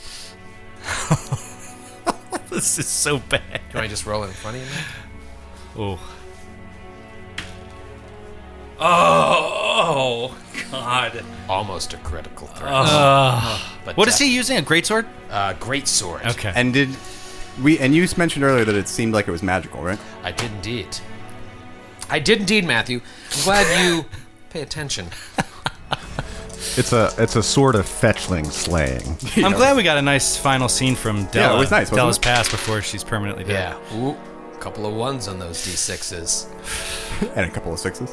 This is so bad. Can I just roll it in front of you? Oh. Oh, God. Almost a critical threat. Uh, But, what uh, is he using? A greatsword? Uh, great sword. Okay. And did we? And you mentioned earlier that it seemed like it was magical, right? I did indeed. I did indeed, Matthew. I'm glad you pay attention. It's a it's a sort of fetchling slaying. I'm glad we got a nice final scene from Della. Yeah, it was nice, wasn't Della's it? past before she's permanently dead. Yeah. Ooh, a couple of ones on those d sixes. And a couple of sixes.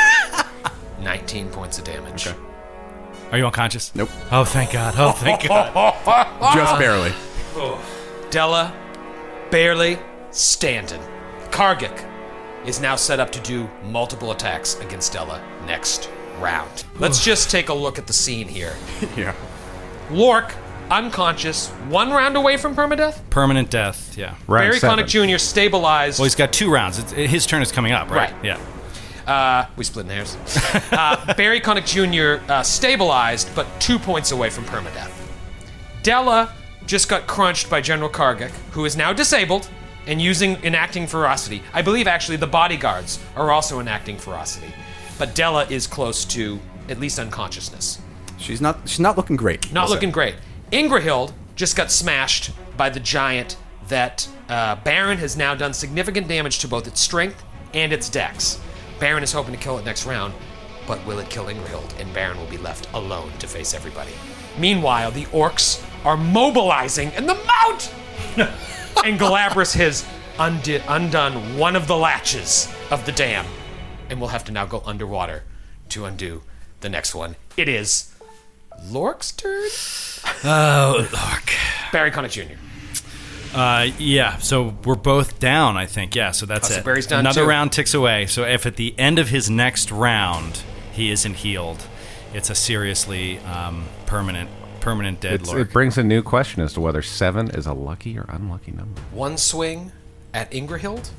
nineteen points of damage. Okay. Are you unconscious? Nope. Oh, thank God. Oh, thank God. Just barely. Della, barely standing. Kargik is now set up to do multiple attacks against Della next round. Let's just take a look at the scene here. Yeah. Lork, unconscious, one round away from permadeath. Permanent death, yeah. Round Barry seven. Connick Junior stabilized. Well, he's got two rounds. It's, his turn is coming up, right? Right. Yeah. Uh, we split hairs. uh, Barry Connick Junior Uh, stabilized, but two points away from permadeath. Della just got crunched by General Kargik, who is now disabled and using enacting ferocity. I believe actually the bodyguards are also enacting ferocity, but Della is close to at least unconsciousness. She's not. She's not looking great. Not we'll looking say. great. Ingrahild just got smashed by the giant that uh, Baron has now done significant damage to both its strength and its dex. Baron is hoping to kill it next round, but will it kill Ingrahild? And Baron will be left alone to face everybody. Meanwhile, the orcs are mobilizing in the mount! And Galabras has undi- undone one of the latches of the dam, and will have to now go underwater to undo the next one. It is Lork's turn? Oh, Lork. Barry Connick Junior Uh, yeah, so we're both down, I think. Yeah, so that's Oh, so it. Barry's down Another too. round ticks away. So if at the end of his next round he isn't healed, it's a seriously um, permanent, permanent dead It's, Lork. it brings a new question as to whether seven is a lucky or unlucky number. One swing at Ingrahild,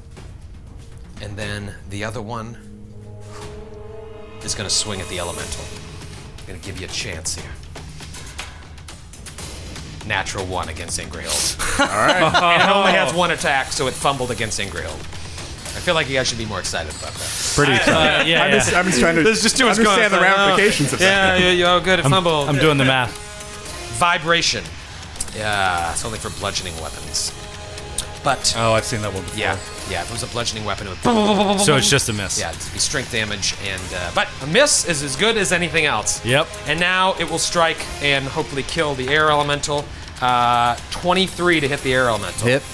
and then the other one is going to swing at the elemental. I'm going to give you a chance here. Natural one against Ingrahild. All right. And it only has one attack, so it fumbled against Ingrahild. I feel like you guys should be more excited about that. Pretty exciting. Uh, yeah, I'm, yeah. just, I'm just trying to There's just too much understand going the on. ramifications of Yeah, that. yeah, you're good at fumble. I'm doing the math. Vibration. Yeah, it's only for bludgeoning weapons. But, Oh, I've seen that one before. yeah, yeah, if it was a bludgeoning weapon, it would... So it's just a miss. Yeah, it'd be strength damage, and uh, but a miss is as good as anything else. Yep. And now it will strike and hopefully kill the air elemental. Uh, twenty-three to hit the air elemental. Hit.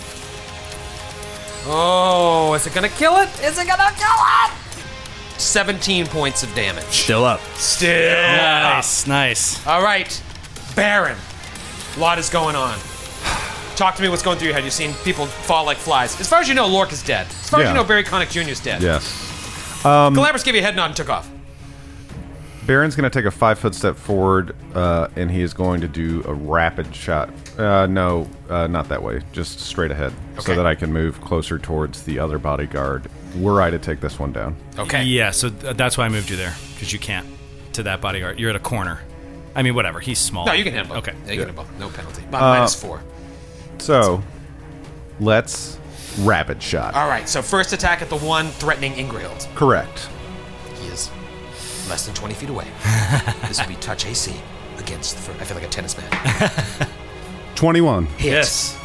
Oh, is it gonna kill it? Is it gonna kill it? seventeen points of damage. Still up. Still. Nice, nice. All right, Baron. A lot is going on. Talk to me. What's going through your head? You've seen people fall like flies. As far as you know, Lork is dead. As far as Yeah. you know, Barry Connick Junior is dead. Yes. Galabras gave you a head nod and took off. Baron's going to take a five foot step forward, uh, and he is going to do a rapid shot. Uh, no, uh, not that way. Just straight ahead, so Okay. that I can move closer towards the other bodyguard. Were I to take this one down? Okay. Yeah, so th- that's why I moved you there, because you can't to that bodyguard. You're at a corner. I mean, whatever. He's small. No, you can hit him. Okay. Yeah, you can hit him. No penalty. Uh, Minus four. So, let's rapid shot. All right. So first attack at the one threatening Ingrahild. Correct. He is less than twenty feet away. This will be touch A C against. For, I feel like a tennis man. Twenty-one. Hit. Yes.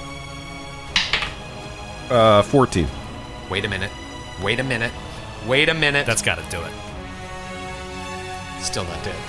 Uh, fourteen. Wait a minute. Wait a minute. Wait a minute. That's got to do it. Still not dead.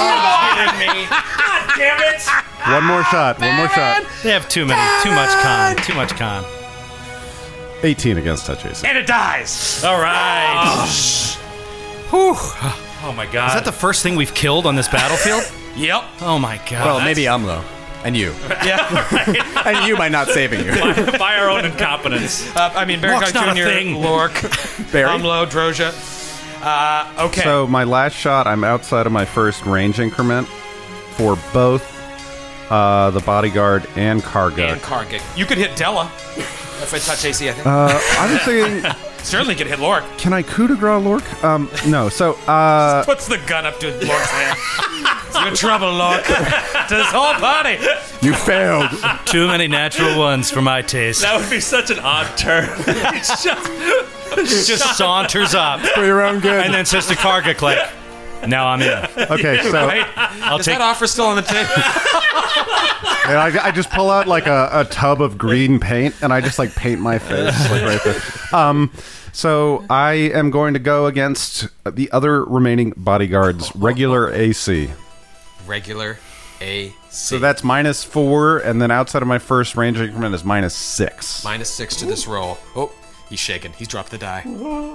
One more shot. One more shot. They have too many, too much con, too much con. eighteen against touch A C. And it dies. All right. Oh my god. Is that the first thing we've killed on this battlefield? Yep. Oh my god. Well, maybe Umlo. And you. Yeah. And you by not saving you. by our own incompetence? Uh, I mean, Barry Lork's Connick not a Junior, thing. Lork, Barry? Umlo, Droja. Uh, okay. So my last shot, I'm outside of my first range increment for both uh, the bodyguard and Karguk. and Kargik. You could hit Della if I touch A C, I think. Uh, I was thinking Certainly can hit Lork. Can I coup de grace Lork? Um, no. So, uh, Puts the gun up to Lork's hand. You're in trouble, Lork. To this whole party. You failed. Too many natural ones for my taste. That would be such an odd turn. It's just, Just saunters up For your own good. and then says to Karguk, like, now I'm in. okay. So Right? I'll Is take that offer still on the table? and I, I just pull out like a, a tub of green paint and I just like paint my face like right there. Um, so I am going to go against the other remaining bodyguards, regular A C. Regular A C. So that's minus four, and then outside of my first range increment is minus six. Minus six to this roll. Oh, he's shaking. He's dropped the die.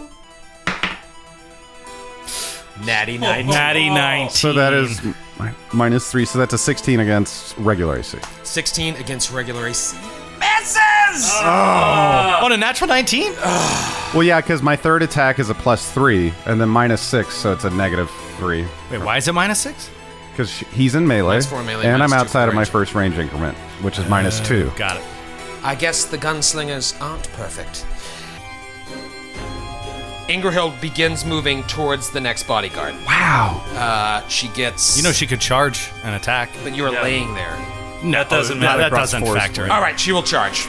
Natty nineteen. Natty nineteen. So that is mi- minus three. So that's a sixteen against regular A C. sixteen against regular A C. Misses! On a natural nineteen? Well, yeah, because my third attack is a plus three, and then minus six, so it's a negative three. Wait, why is it minus six? Because he's in melee, Minus four melee, and minus I'm two outside for of my range. first range increment, which is minus two. Got it. I guess the gunslingers aren't perfect. Ingrahild begins moving towards the next bodyguard. Wow. Uh, she gets... You know she could charge an attack. But you were laying there. No, that doesn't not matter. That across doesn't four factor in. All right, she will charge.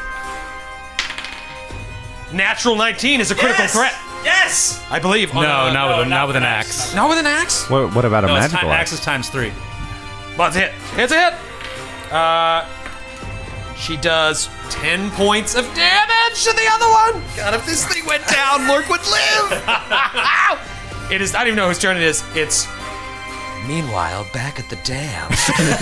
Natural nineteen is a critical Yes! threat. yes! I believe. on No, a- not with a, no, not with an axe. Not with an axe? What, what about a No, it's magical ti- axe? axe is times three. Well, it's a hit. It's a hit. Uh, she does ten points of damage to the other one. God, if this thing went down, Lork would live. It is. I don't even know whose turn it is. It's. Meanwhile, back at the dam.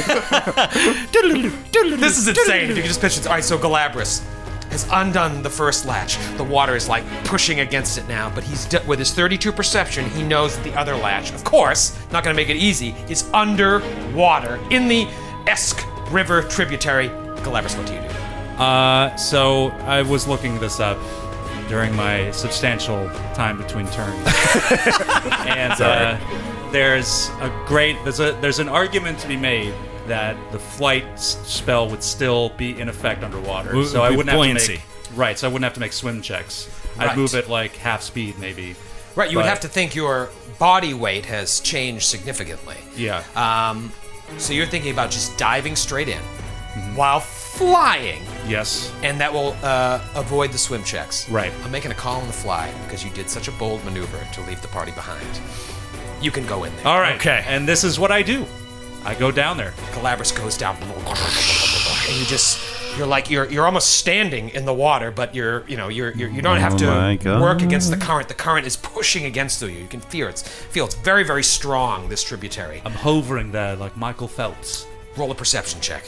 This is insane. If you can just picture it. All right, so Galabras has undone the first latch. The water is like pushing against it now, but he's d- with his thirty-two perception, he knows that the other latch, of course, not going to make it easy, is underwater in the Esk River tributary. Galabras, what do you do? Uh, so I was looking this up during my substantial time between turns, and uh, there's a great there's a there's an argument to be made that the flight s- spell would still be in effect underwater. Would So I be wouldn't buoyancy. have to make right. So I wouldn't have to make swim checks. Right. I'd move it like half speed, maybe. Right, you would But- have to think your body weight has changed significantly. Yeah. Um, so you're thinking about just diving straight in while flying, yes. and that will uh, avoid the swim checks. Right. I'm making a call on the fly because you did such a bold maneuver to leave the party behind. You can go in there. All right. Okay. And this is what I do. I go down there. Galabras goes down, and you just you're like you're you're almost standing in the water, but you're you know you're, you're you don't have Oh my to God. work against the current. The current is pushing against you. You can feel it's feel it's very very strong. This tributary. I'm hovering there like Michael Phelps. Roll a perception check.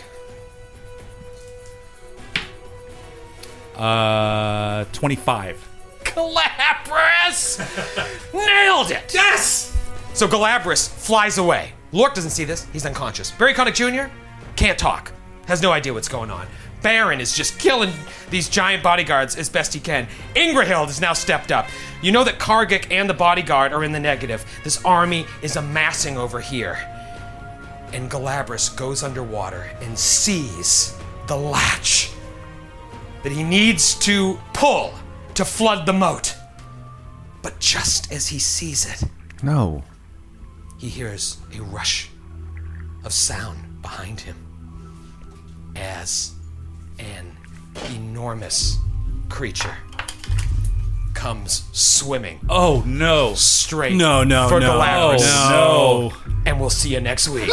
Uh, twenty-five. Galabras nailed it. Yes. So Galabras flies away. Lork doesn't see this. He's unconscious. Barry Connick Junior can't talk. Has no idea what's going on. Baron is just killing these giant bodyguards as best he can. Ingrahild has now stepped up. You know that Karguk and the bodyguard are in the negative. This army is amassing over here. And Galabras goes underwater and sees the latch that he needs to pull to flood the moat. But just as he sees it, No. he hears a rush of sound behind him as an enormous creature comes swimming Oh no! straight No, no, for no. Galabras. No. And we'll see you next week. No,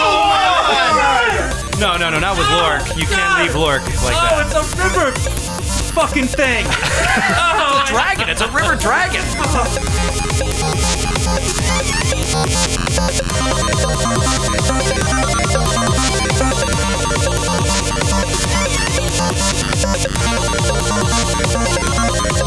no, no, not with Lork. You can't leave Lork like Oh, that. it's a river fucking thing. It's a dragon. It's a river dragon. Thank you.